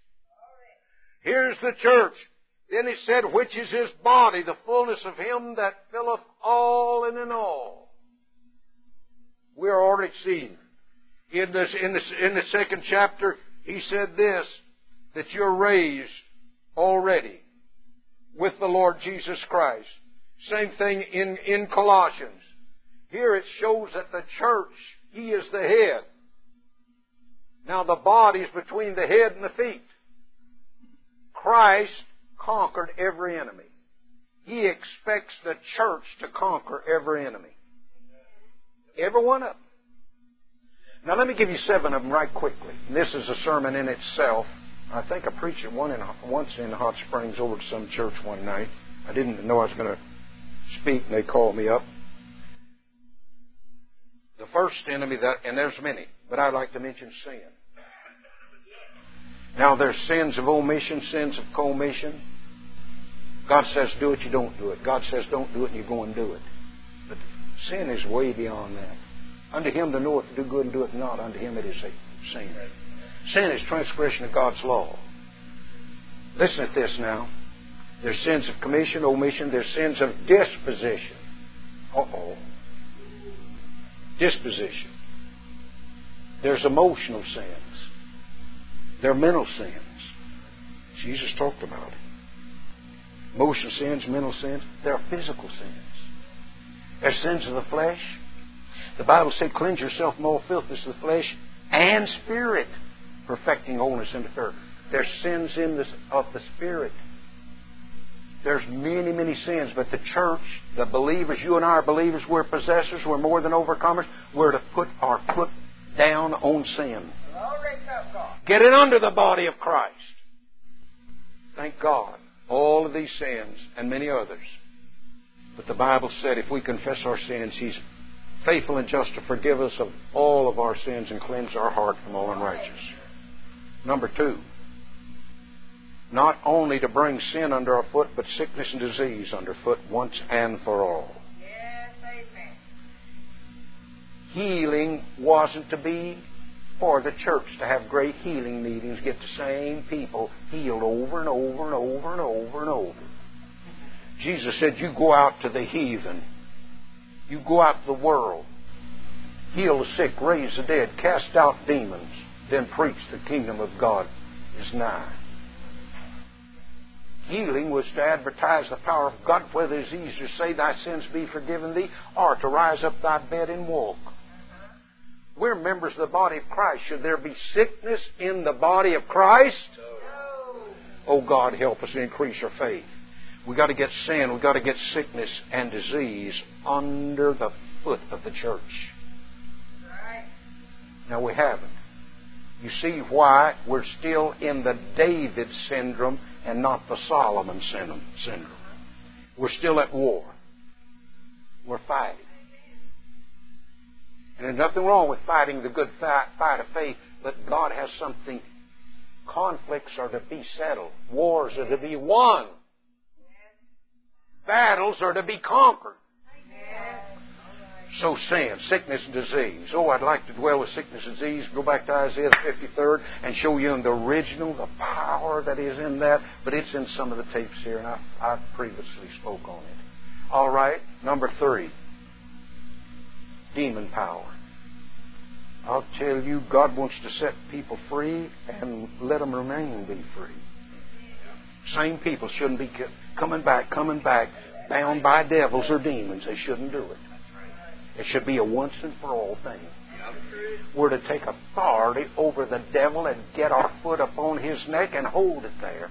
Here's the church. Then it said, which is His body, the fullness of Him that filleth all and in all. We are already seeing. In, this, in, this, in the second chapter, he said this, that you're raised already with the Lord Jesus Christ. Same thing in, in Colossians. Here it shows that the church, He is the head. Now the body is between the head and the feet. Christ conquered every enemy. He expects the church to conquer every enemy. Every one of them. Now let me give you seven of them right quickly. This is a sermon in itself. I think I preached it one in, once in Hot Springs over to some church one night. I didn't know I was going to speak, and they called me up. The first enemy, that, and there's many, but I'd like to mention sin. Now there's sins of omission, sins of commission. God says do it, you don't do it. God says don't do it, and you go and do it. But sin is way beyond that. Unto him that knoweth to do good and do it not, unto him it is a sin. Sin is transgression of God's law. Listen to this now. There's sins of commission, omission. There's sins of disposition. Uh-oh. Disposition. There's emotional sins. There are mental sins. Jesus talked about it. Emotional sins, mental sins. There are physical sins. There's sins of the flesh. The Bible says, cleanse yourself from all filthiness of the flesh and spirit, perfecting holiness in the earth. There's sins in this, of the spirit. There's many, many sins, but the church, the believers, you and I are believers, we're possessors, we're more than overcomers. We're to put our foot down on sin. Get it under the body of Christ. Thank God. All of these sins and many others. But the Bible said if we confess our sins, He's faithful and just to forgive us of all of our sins and cleanse our heart from all unrighteousness. Number two, not only to bring sin under our foot, but sickness and disease underfoot once and for all. Yes, amen. Healing wasn't to be for the church to have great healing meetings, get the same people healed over and over and over and over and over. Jesus said, you go out to the heathen. You go out to the world. Heal the sick, raise the dead, cast out demons, then preach the kingdom of God is nigh. Healing was to advertise the power of God, whether it's easier to say thy sins be forgiven thee, or to rise up thy bed and walk. We're members of the body of Christ. Should there be sickness in the body of Christ? No. Oh God, help us increase our faith. We've got to get sin, we've got to get sickness and disease under the foot of the church. Right. Now we haven't. You see why we're still in the David syndrome and not the Solomon syndrome. We're still at war. We're fighting. And there's nothing wrong with fighting the good fight, fight of faith, but God has something Conflicts are to be settled. Wars are to be won. Battles are to be conquered. So sin, sickness and disease. Oh, I'd like to dwell with sickness and disease. Go back to Isaiah the fifty-third and show you in the original the power that is in that. But it's in some of the tapes here, and I, I previously spoke on it. All right, number three. Demon power. I'll tell you, God wants to set people free and let them remain be free. Same people shouldn't be coming back, coming back, bound by devils or demons. They shouldn't do it. It should be a once and for all thing. We're to take authority over the devil and get our foot up on his neck and hold it there.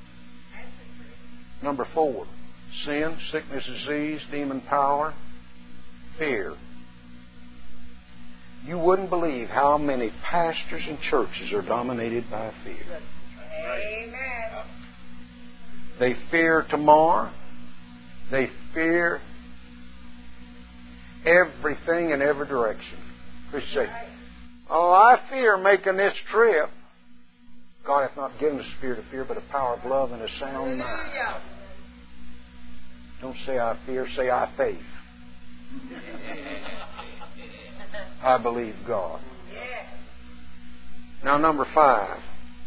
Number four, sin, sickness, disease, demon power, fear. You wouldn't believe how many pastors and churches are dominated by fear. Amen. They fear tomorrow. They fear everything in every direction. Christians say, oh, I fear making this trip. God hath not given us a spirit of fear, but a power of love and a sound mind. Don't say I fear, say I faith. I believe God. Now, number five.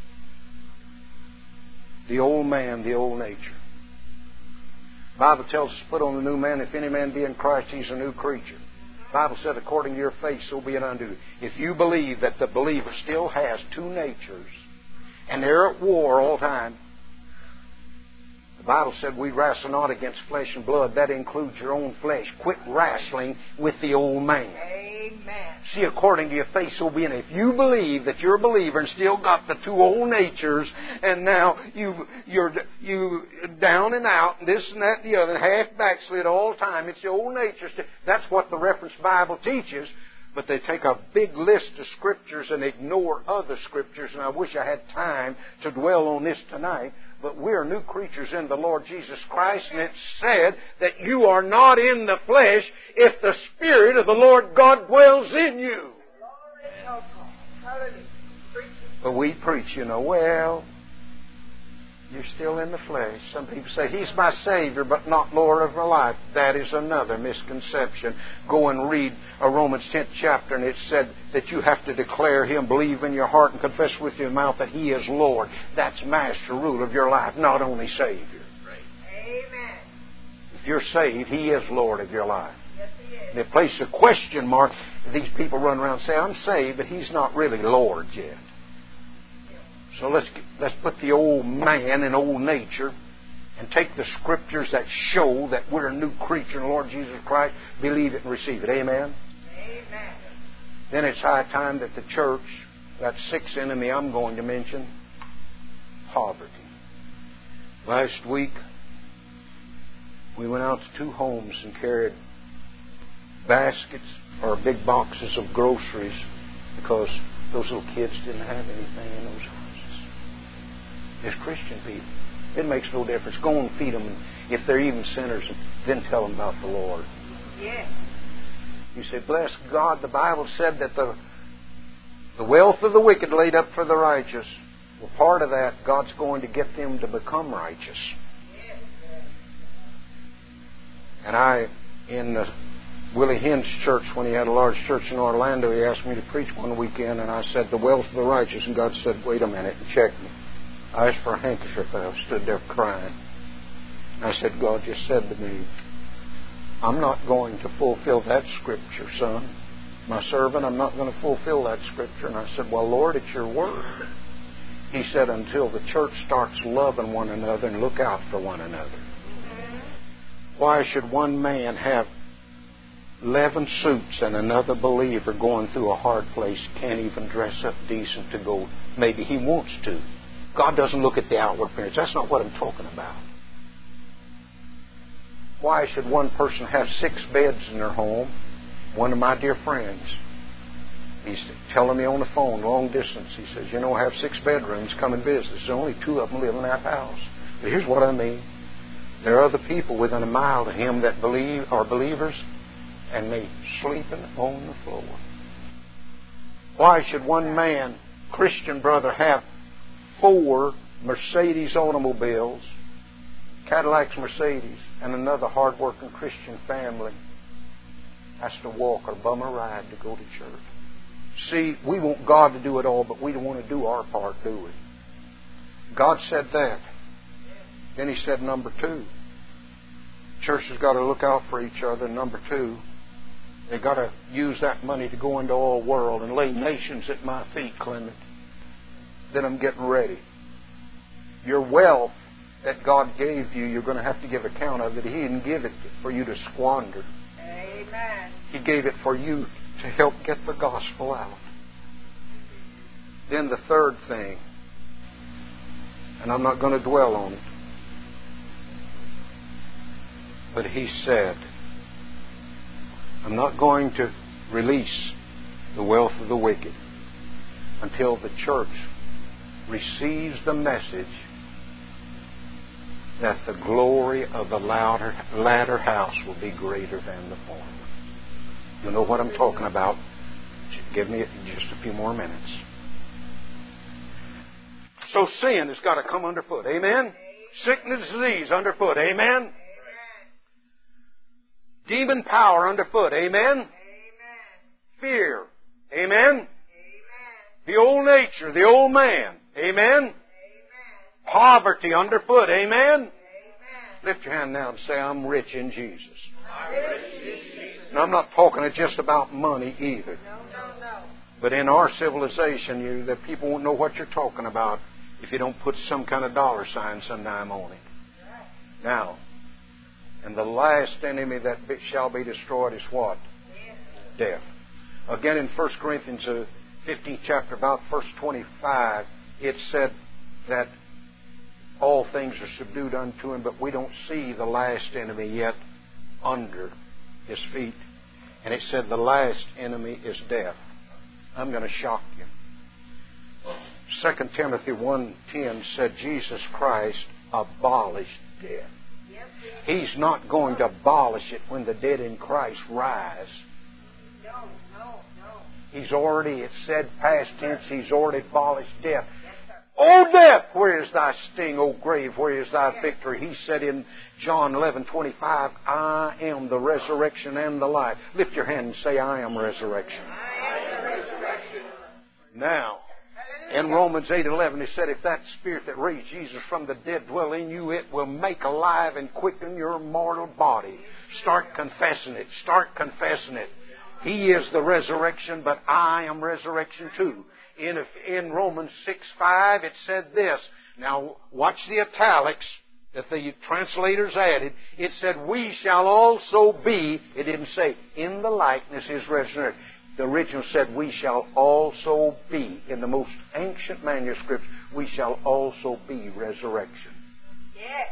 The old man, the old nature. The Bible tells us to put on the new man. If any man be in Christ, he's a new creature. The Bible said, according to your faith, so be it unto you. If you believe that the believer still has two natures, and they're at war all the time, the Bible said we wrestle not against flesh and blood. That includes your own flesh. Quit wrestling with the old man. Amen. See, according to your faith, so be it. If you believe that you're a believer and still got the two old natures, and now you, you're you down and out, and this and that and the other, and half backslid all the time, it's the old nature. That's what the reference Bible teaches. But they take a big list of Scriptures and ignore other Scriptures, and I wish I had time to dwell on this tonight. But we are new creatures in the Lord Jesus Christ, and it's said that you are not in the flesh if the Spirit of the Lord God dwells in you. But we preach, you know, well, you're still in the flesh. Some people say, He's my Savior, but not Lord of my life. That is another misconception. Go and read a Romans tenth chapter, and it said that you have to declare Him, believe in your heart, and confess with your mouth that He is Lord. That's master rule of your life, not only Savior. Amen. If you're saved, He is Lord of your life. Yes, He is. And it places a question mark. These people run around and say, I'm saved, but He's not really Lord yet. So let's let's put the old man and old nature and take the Scriptures that show that we're a new creature in the Lord Jesus Christ, believe it and receive it. Amen? Amen. Then it's high time that the church, that sixth enemy I'm going to mention, poverty. Last week, we went out to two homes and carried baskets or big boxes of groceries because those little kids didn't have anything in those houses. As Christian people, it makes no difference. Go and feed them, and if they're even sinners, then tell them about the Lord. Yes. You say, bless God, the Bible said that the the wealth of the wicked laid up for the righteous. Well, part of that, God's going to get them to become righteous. Yes. And I, in the Willie Hinn's church, when he had a large church in Orlando, he asked me to preach one weekend, and I said, the wealth of the righteous, and God said, wait a minute, and checked me. I asked for a handkerchief, and I stood there crying. And I said, God just said to me, I'm not going to fulfill that Scripture, son. My servant, I'm not going to fulfill that Scripture. And I said, well, Lord, it's your word. He said, until the church starts loving one another and look out for one another. Why should one man have eleven suits and another believer going through a hard place can't even dress up decent to go? Maybe he wants to. God doesn't look at the outward appearance. That's not what I'm talking about. Why should one person have six beds in their home? One of my dear friends, he's telling me on the phone, long distance, he says, you know, I have six bedrooms, come and visit. There's only two of them live in that house. But here's what I mean. There are other people within a mile of him that believe are believers, and they sleeping on the floor. Why should one man, Christian brother, have four Mercedes automobiles, Cadillacs, Mercedes, and another hard-working Christian family has to walk or bum a ride to go to church. See, we want God to do it all, but we don't want to do our part, do we? God said that. Then He said, number two, church has got to look out for each other. Number two, they've got to use that money to go into all the world and lay nations at my feet, Clement. Then I'm getting ready. Your wealth that God gave you, you're going to have to give account of it. He didn't give it for you to squander. Amen. He gave it for you to help get the gospel out. Then the third thing, and I'm not going to dwell on it, but He said, I'm not going to release the wealth of the wicked until the church receives the message that the glory of the latter, latter house will be greater than the former. You know what I'm talking about. Give me just a few more minutes. So sin has got to come underfoot. Amen? Sickness, disease underfoot. Amen? Amen. Demon power underfoot. Amen? Amen. Fear. Amen? Amen. The old nature, the old man. Amen? Amen. Poverty underfoot. Amen? Amen. Lift your hand now and say, I'm rich in Jesus. I'm rich in Jesus. And I'm not talking just about money either. No, no, no. But in our civilization, you, the people won't know what you're talking about if you don't put some kind of dollar sign sometime on it. Now, and the last enemy that shall be destroyed is what? Death. Again, in First Corinthians uh, fifteenth chapter, about verse twenty-five, it said that all things are subdued unto Him, but we don't see the last enemy yet under His feet. And it said the last enemy is death. I'm going to shock you. Second Timothy one ten said Jesus Christ abolished death. He's not going to abolish it when the dead in Christ rise. No, no, no. He's already, it said past tense, He's already abolished death. O death, where is thy sting? O grave, where is thy victory? He said in John eleven twenty-five, I am the resurrection and the life. Lift your hand and say, I am resurrection. I am the resurrection. Now, in Romans eight eleven, He said, if that Spirit that raised Jesus from the dead dwell in you, it will make alive and quicken your mortal body. Start confessing it. Start confessing it. He is the resurrection, but I am resurrection too. In, in Romans six five, it said this. Now, watch the italics that the translators added. It said, we shall also be, it didn't say, in the likeness is resurrection. The original said, we shall also be. In the most ancient manuscripts, we shall also be resurrection. Yes.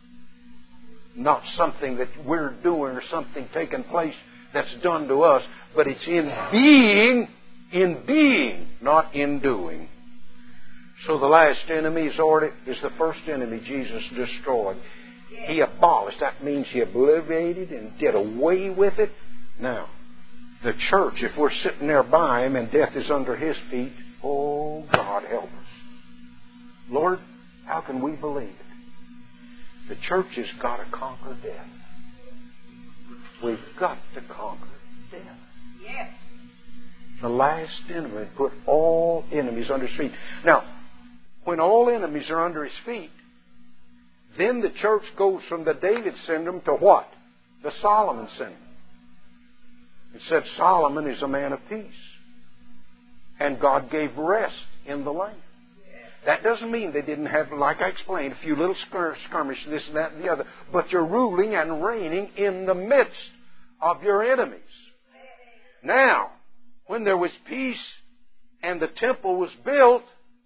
Not something that we're doing or something taking place that's done to us, but it's in being, in being, not in doing. So the last enemy is already is the first enemy Jesus destroyed. He abolished. That means He obliterated and did away with it. Now, the church, if we're sitting there by Him and death is under His feet, oh, God help us. Lord, how can we believe it? The church has got to conquer death. We've got to conquer death. Yes. The last enemy put all enemies under His feet. Now, when all enemies are under His feet, then the church goes from the David syndrome to what? The Solomon syndrome. It said Solomon is a man of peace. And God gave rest in the land. That doesn't mean they didn't have, like I explained, a few little skir- skirmishes, this and that and the other. But you're ruling and reigning in the midst of your enemies. Now, when there was peace and the temple was built,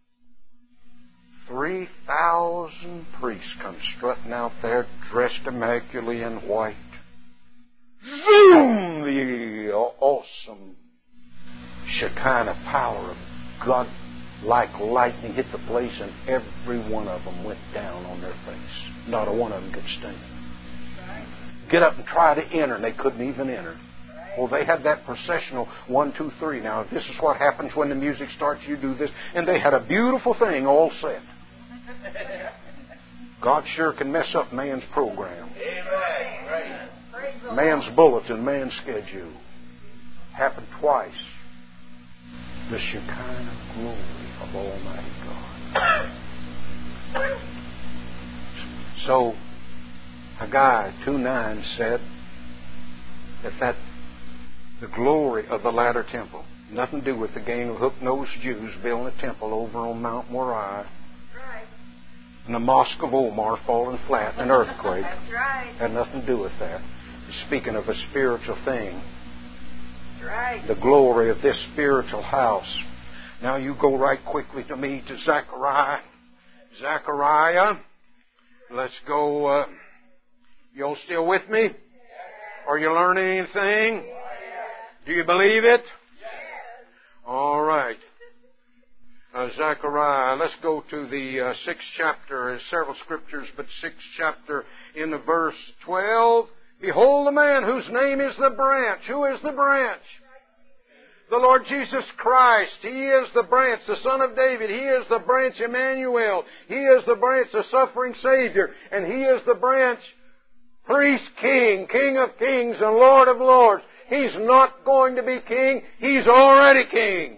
three thousand priests come strutting out there dressed immaculately in white. Zoom! The awesome Shekinah power of God like lightning hit the place, and every one of them went down on their face. Not a one of them could stand. Get up and try to enter, and they couldn't even enter. Well, they had that processional one, two, three. Now, this is what happens when the music starts. You do this. And they had a beautiful thing all set. God sure can mess up man's program. Man's bulletin, man's schedule. Happened twice. The Shekinah glory of Almighty God. So, Haggai two nine said that, that the glory of the latter temple, nothing to do with the gang of hook-nosed Jews building a temple over on Mount Moriah, Right. and the Mosque of Omar falling flat in an earthquake. That's right. Had nothing to do with that. It's speaking of a spiritual thing. That's right. The glory of this spiritual house. Now you go right quickly to me to Zechariah. Zechariah. Let's go. Uh, you all still with me? Are you learning anything? Do you believe it? All right. Uh, Zechariah. Let's go to the uh, sixth chapter. There's several scriptures, but sixth chapter in the verse twelve. Behold the man whose name is the branch. Who is the branch? The Lord Jesus Christ. He is the branch, the Son of David. He is the branch Emmanuel. He is the branch, the suffering Savior. And He is the branch, priest, king, King of kings and Lord of lords. He's not going to be king. He's already king.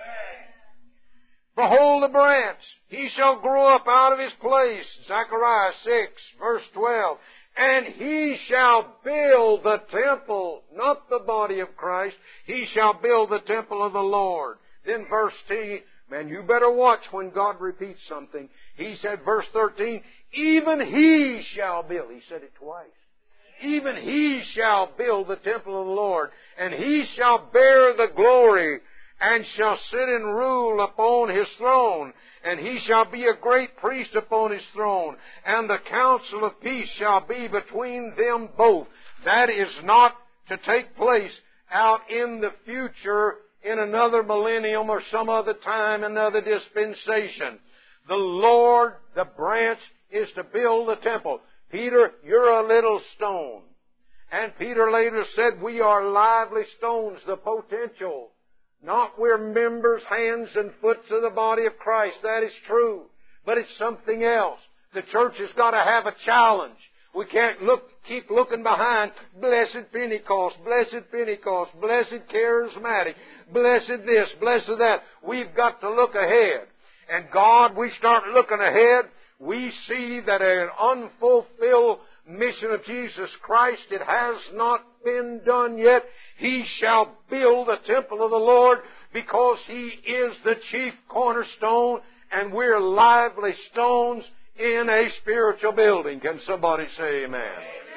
Behold the branch. He shall grow up out of his place. Zechariah six, verse twelve. And he shall build the temple, not the body of Christ. He shall build the temple of the Lord. Then verse ten, man, you better watch when God repeats something. He said, verse thirteen, even he shall build. He said it twice. Even he shall build the temple of the Lord, and he shall bear the glory, and shall sit and rule upon his throne. And he shall be a great priest upon his throne, and the counsel of peace shall be between them both. That is not to take place out in the future in another millennium or some other time, another dispensation. The Lord, the branch, is to build the temple. Peter, you're a little stone. And Peter later said, we are lively stones, the potential. Not we're members, hands and foot of the body of Christ. That is true. But it's something else. The church has got to have a challenge. We can't look, keep looking behind blessed Pentecost, blessed Pentecost, blessed charismatic, blessed this, blessed that. We've got to look ahead. And God, we start looking ahead, we see that an unfulfilled mission of Jesus Christ, it has not been done yet. He shall build the temple of the Lord because He is the chief cornerstone, and we're lively stones in a spiritual building. Can somebody say amen? Amen.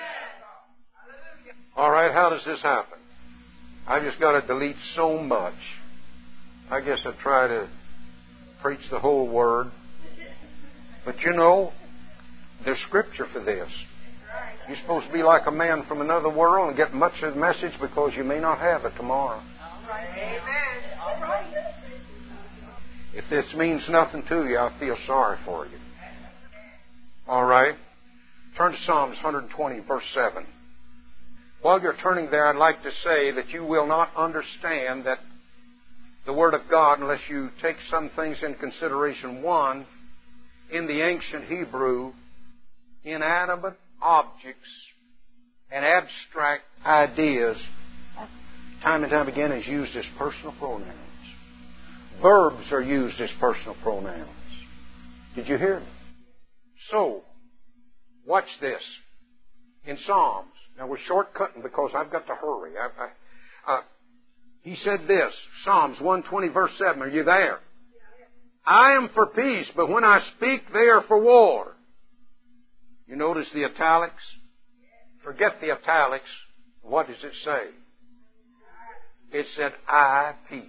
All right, how does this happen? I've just got to delete so much. I guess I try to preach the whole Word. But you know, there's Scripture for this. You're supposed to be like a man from another world and get much of the message because you may not have it tomorrow. All right. Amen. All right. If this means nothing to you, I feel sorry for you. All right. Turn to Psalms one twenty, verse seven. While you're turning there, I'd like to say that you will not understand that the Word of God unless you take some things in consideration. One, in the ancient Hebrew, inanimate objects and abstract ideas, time and time again, is used as personal pronouns. Verbs are used as personal pronouns. Did you hear me? So, watch this. In Psalms, now we're shortcutting because I've got to hurry. I, I, uh, he said this, Psalms one twenty, verse seven. Are you there? I am for peace, but when I speak, they are for war. You notice the italics? Forget the italics. What does it say? It said, I peace.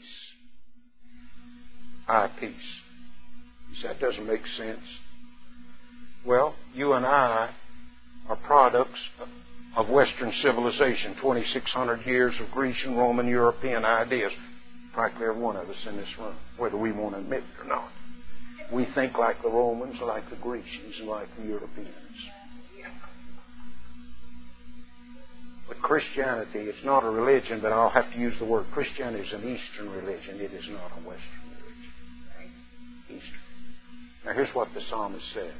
I peace. You say, that doesn't make sense. Well, you and I are products of Western civilization, twenty-six hundred years of Grecian, Roman, European ideas. Practically every one of us in this room, whether we want to admit it or not. We think like the Romans, like the Grecians, and like the Europeans. But Christianity, it's not a religion, but I'll have to use the word. Christianity is an Eastern religion. It is not a Western religion. Eastern. Now here's what the psalmist said.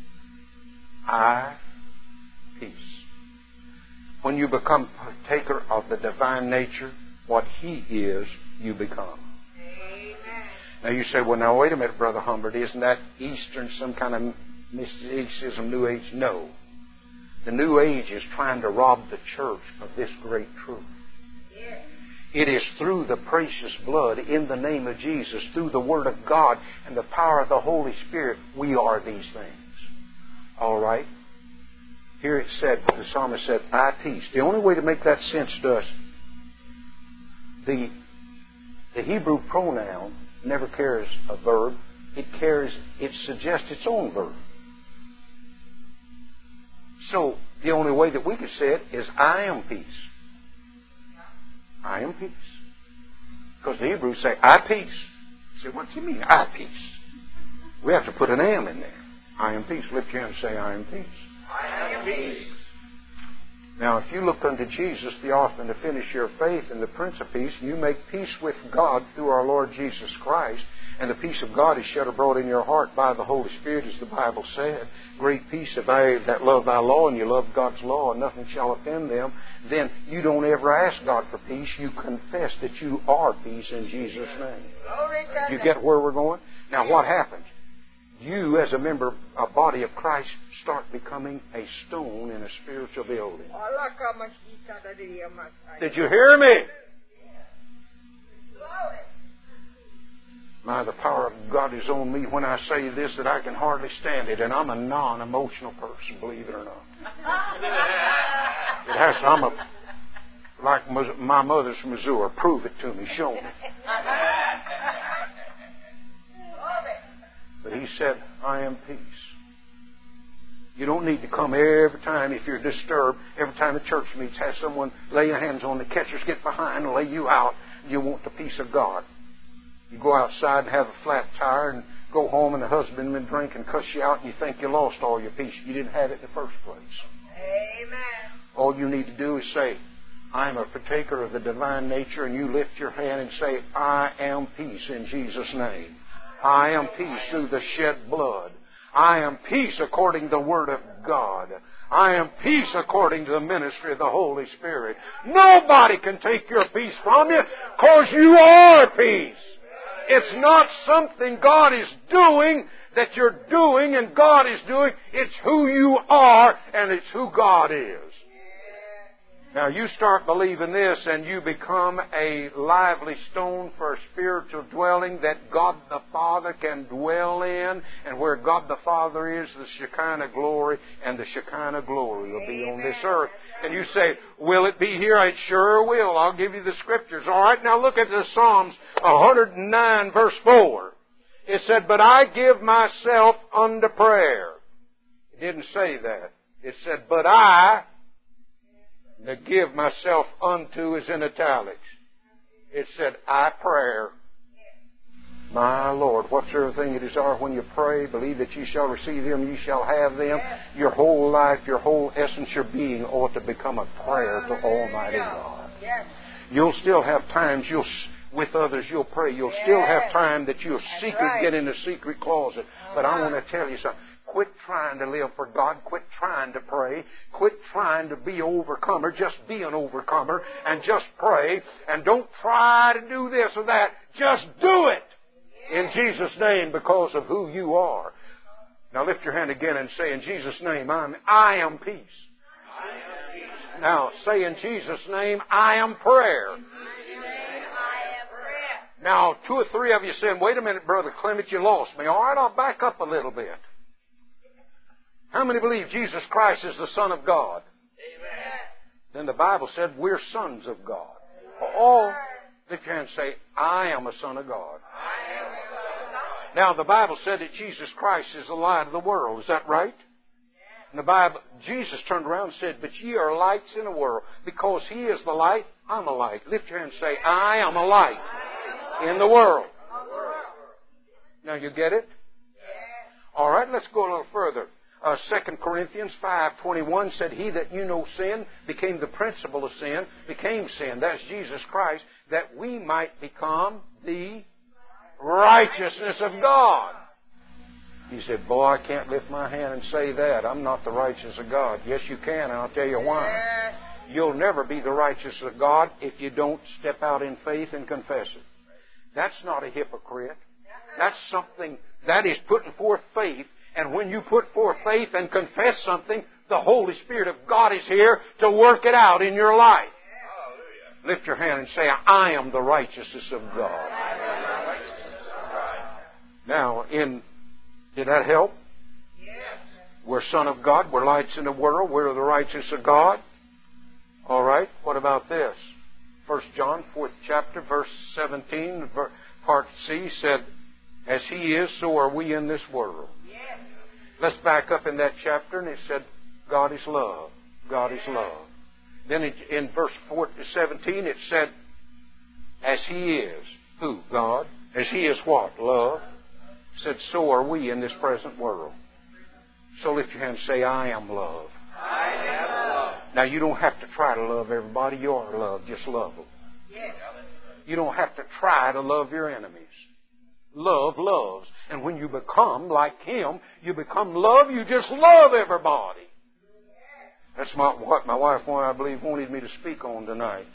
I, peace. When you become partaker of the divine nature, what He is, you become. Amen. Now you say, well, now wait a minute, Brother Humbert, isn't that Eastern, some kind of mysticism, New Age? No. The New Age is trying to rob the church of this great truth. Yes. It is through the precious blood, in the name of Jesus, through the Word of God and the power of the Holy Spirit, we are these things. All right? Here it said, the psalmist said, I peace. The only way to make that sense to us, the, the Hebrew pronoun never carries a verb. It carries, it suggests its own verb. So, the only way that we could say it is, I am peace. I am peace. Because the Hebrews say, I peace. You say, what do you mean, I peace? We have to put an am in there. I am peace. Lift your hand and say, I am peace. I am peace. Now, if you look unto Jesus, the author and the finisher of faith and the Prince of Peace, you make peace with God through our Lord Jesus Christ, and the peace of God is shed abroad in your heart by the Holy Spirit, as the Bible said. Great peace have I that love thy law, and you love God's law, and nothing shall offend them. Then you don't ever ask God for peace. You confess that you are peace in Jesus' name. You get where we're going? Now, what happens? You, as a member, a body of Christ, start becoming a stone in a spiritual building. Did you hear me? My, the power of God is on me when I say this that I can hardly stand it, and I'm a non-emotional person, believe it or not. It has. I'm a like my mother's from Missouri. Prove it to me. Show me. But he said, I am peace. You don't need to come every time if you're disturbed. Every time the church meets, have someone lay your hands on the catchers, get behind and lay you out. You want the peace of God. You go outside and have a flat tire and go home and the husband been drink and cuss you out and you think you lost all your peace. You didn't have it in the first place. Amen. All you need to do is say, I am a partaker of the divine nature, and you lift your hand and say, I am peace in Jesus' name. I am peace through the shed blood. I am peace according to the Word of God. I am peace according to the ministry of the Holy Spirit. Nobody can take your peace from you because you are peace. It's not something God is doing that you're doing and God is doing. It's who you are and it's who God is. Now you start believing this and you become a lively stone for a spiritual dwelling that God the Father can dwell in. And where God the Father is, the Shekinah glory, and the Shekinah glory will be on this earth. And you say, will it be here? It sure will. I'll give you the scriptures. All right, now look at the Psalms one oh nine verse four. It said, but I give myself unto prayer. It didn't say that. It said, but I... to give myself unto is in italics. It said, I prayer. My Lord, whatsoever thing it is are when you pray, believe that you shall receive them, you shall have them. Your whole life, your whole essence, your being ought to become a prayer to Almighty God. You'll still have times you'll with others you'll pray. You'll still have time that you'll secret get in a secret closet. But I want to tell you something. Quit trying to live for God. Quit trying to pray. Quit trying to be an overcomer. Just be an overcomer and just pray. And don't try to do this or that. Just do it in Jesus' name because of who you are. Now lift your hand again and say, in Jesus' name, I'm, I am peace. Now say in Jesus' name, I am prayer. Now two or three of you saying, wait a minute, Brother Clement, you lost me. All right, I'll back up a little bit. How many believe Jesus Christ is the Son of God? Amen. Then the Bible said we're sons of God. All lift your hand and say, I am a son of God. Now the Bible said that Jesus Christ is the light of the world. Is that right? And the Bible, Jesus turned around and said, but ye are lights in the world. Because He is the light, I'm a light. Lift your hand and say, I am a light in the world. Now you get it? All right, let's go a little further. Uh, Second Corinthians five twenty-one said, he that knew no sin became the principle of sin, became sin. That's Jesus Christ, that we might become the righteousness of God. You said, boy, I can't lift my hand and say that. I'm not the righteous of God. Yes, you can, and I'll tell you why. You'll never be the righteous of God if you don't step out in faith and confess it. That's not a hypocrite. That's something, that is putting forth faith. And when you put forth faith and confess something, the Holy Spirit of God is here to work it out in your life. Lift your hand and say, I am the righteousness of God. Now, in did that help? We're Son of God. We're lights in the world. We're the righteous of God. All right. What about this? First John, fourth chapter, verse seventeen, part C said, as He is, so are we in this world. Let's back up in that chapter, and it said, God is love. God is love. Then in verse seventeen, it said, as He is. Who? God. As He is what? Love. It said, so are we in this present world. So lift your hand and say, I am love. I am love. Now, you don't have to try to love everybody. You are love. Just love them. Yes. You don't have to try to love your enemies. Love loves. And when you become like Him, you become love. You just love everybody. That's my, what my wife, I believe, wanted me to speak on tonight.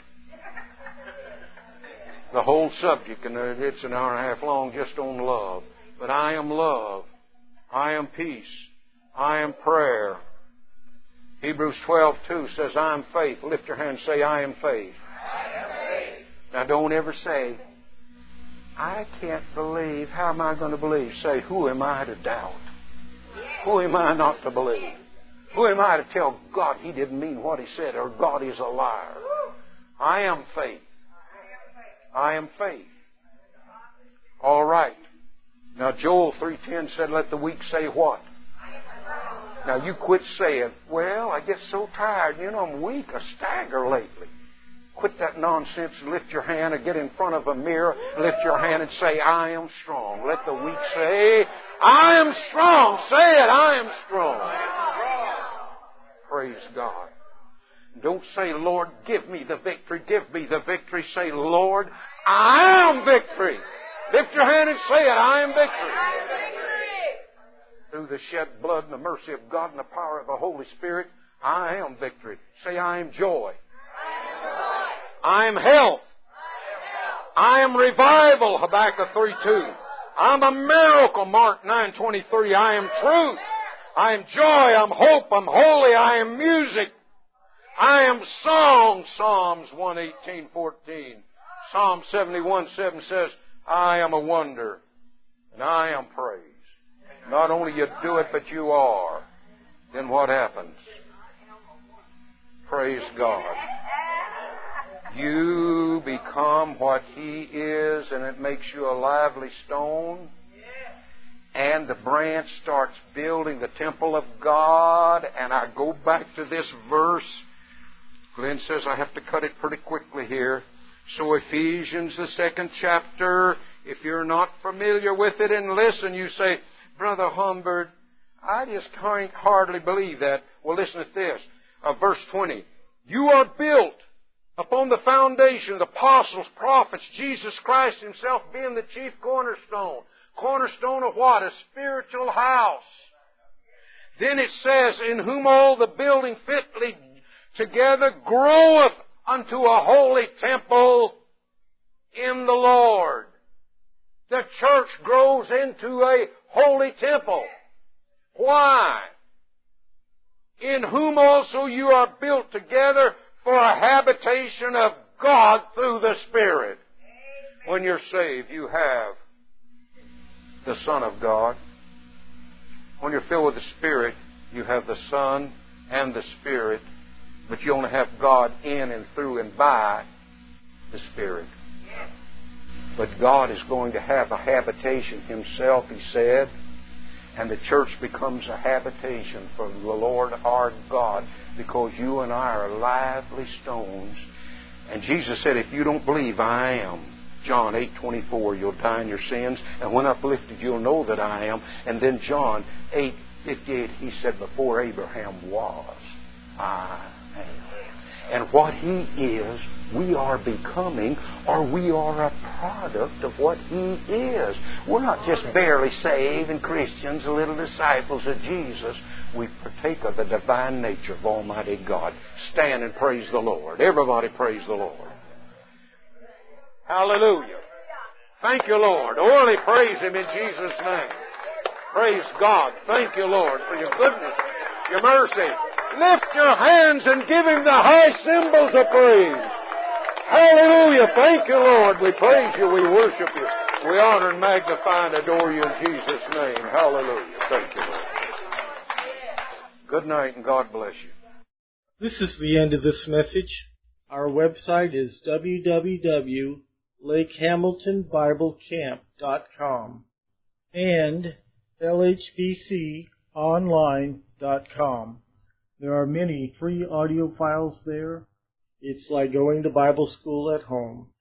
The whole subject, and it's an hour and a half long, just on love. But I am love. I am peace. I am prayer. Hebrews twelve two says, I am faith. Lift your hand and say, I am faith. I am faith. Now don't ever say, I can't believe. How am I going to believe? Say, who am I to doubt? Who am I not to believe? Who am I to tell God He didn't mean what He said, or God is a liar? I am faith. I am faith. All right. Now Joel three ten said, let the weak say what? Now you quit saying, well, I get so tired. You know, I'm weak. I stagger lately. Quit that nonsense and lift your hand and get in front of a mirror. Lift your hand and say, I am strong. Let the weak say, I am strong. Say it, I am strong. Praise God. Don't say, Lord, give me the victory. Give me the victory. Say, Lord, I am victory. Lift your hand and say it, I am victory. Through the shed blood and the mercy of God and the power of the Holy Spirit, I am victory. Say, I am joy. I am health. I am revival, Habakkuk three two. I'm a miracle, Mark nine twenty-three. I am truth. I am joy. I'm hope. I'm holy. I am music. I am song, Psalms one eighteen fourteen. Psalm seventy-one seven says, I am a wonder and I am praise. Not only you do it, but you are. Then what happens? Praise God. You become what He is, and it makes you a lively stone. And the branch starts building the temple of God. And I go back to this verse. Glenn says I have to cut it pretty quickly here. So Ephesians, the second chapter, if you're not familiar with it and listen, you say, Brother Humbert, I just can't hardly believe that. Well, listen to this. Uh, verse twenty. You are built upon the foundation of the apostles, prophets, Jesus Christ Himself being the chief cornerstone. Cornerstone of what? A spiritual house. Then it says, in whom all the building fitly together groweth unto a holy temple in the Lord. The church grows into a holy temple. Why? In whom also you are built together for a habitation of God through the Spirit. When you're saved, you have the Son of God. When you're filled with the Spirit, you have the Son and the Spirit, but you only have God in and through and by the Spirit. But God is going to have a habitation Himself, He said, and the church becomes a habitation for the Lord our God, because you and I are lively stones. And Jesus said, if you don't believe I am, John eight twenty-four, you'll die in your sins, and when uplifted you'll know that I am. And then John eight fifty-eight, He said, before Abraham was, I am. And what He is, we are becoming, or we are a product of what He is. We're not just barely saved and Christians, little disciples of Jesus. We partake of the divine nature of Almighty God. Stand and praise the Lord. Everybody praise the Lord. Hallelujah. Thank you, Lord. Orally praise Him in Jesus' name. Praise God. Thank you, Lord, for your goodness, your mercy. Lift your hands and give Him the high cymbals of praise. Hallelujah. Thank you, Lord. We praise You. We worship You. We honor and magnify and adore You in Jesus' name. Hallelujah. Thank You, Lord. Good night and God bless you. This is the end of this message. Our website is w w w dot lake hamilton bible camp dot com and l h b c online dot com. There are many free audio files there. It's like going to Bible school at home.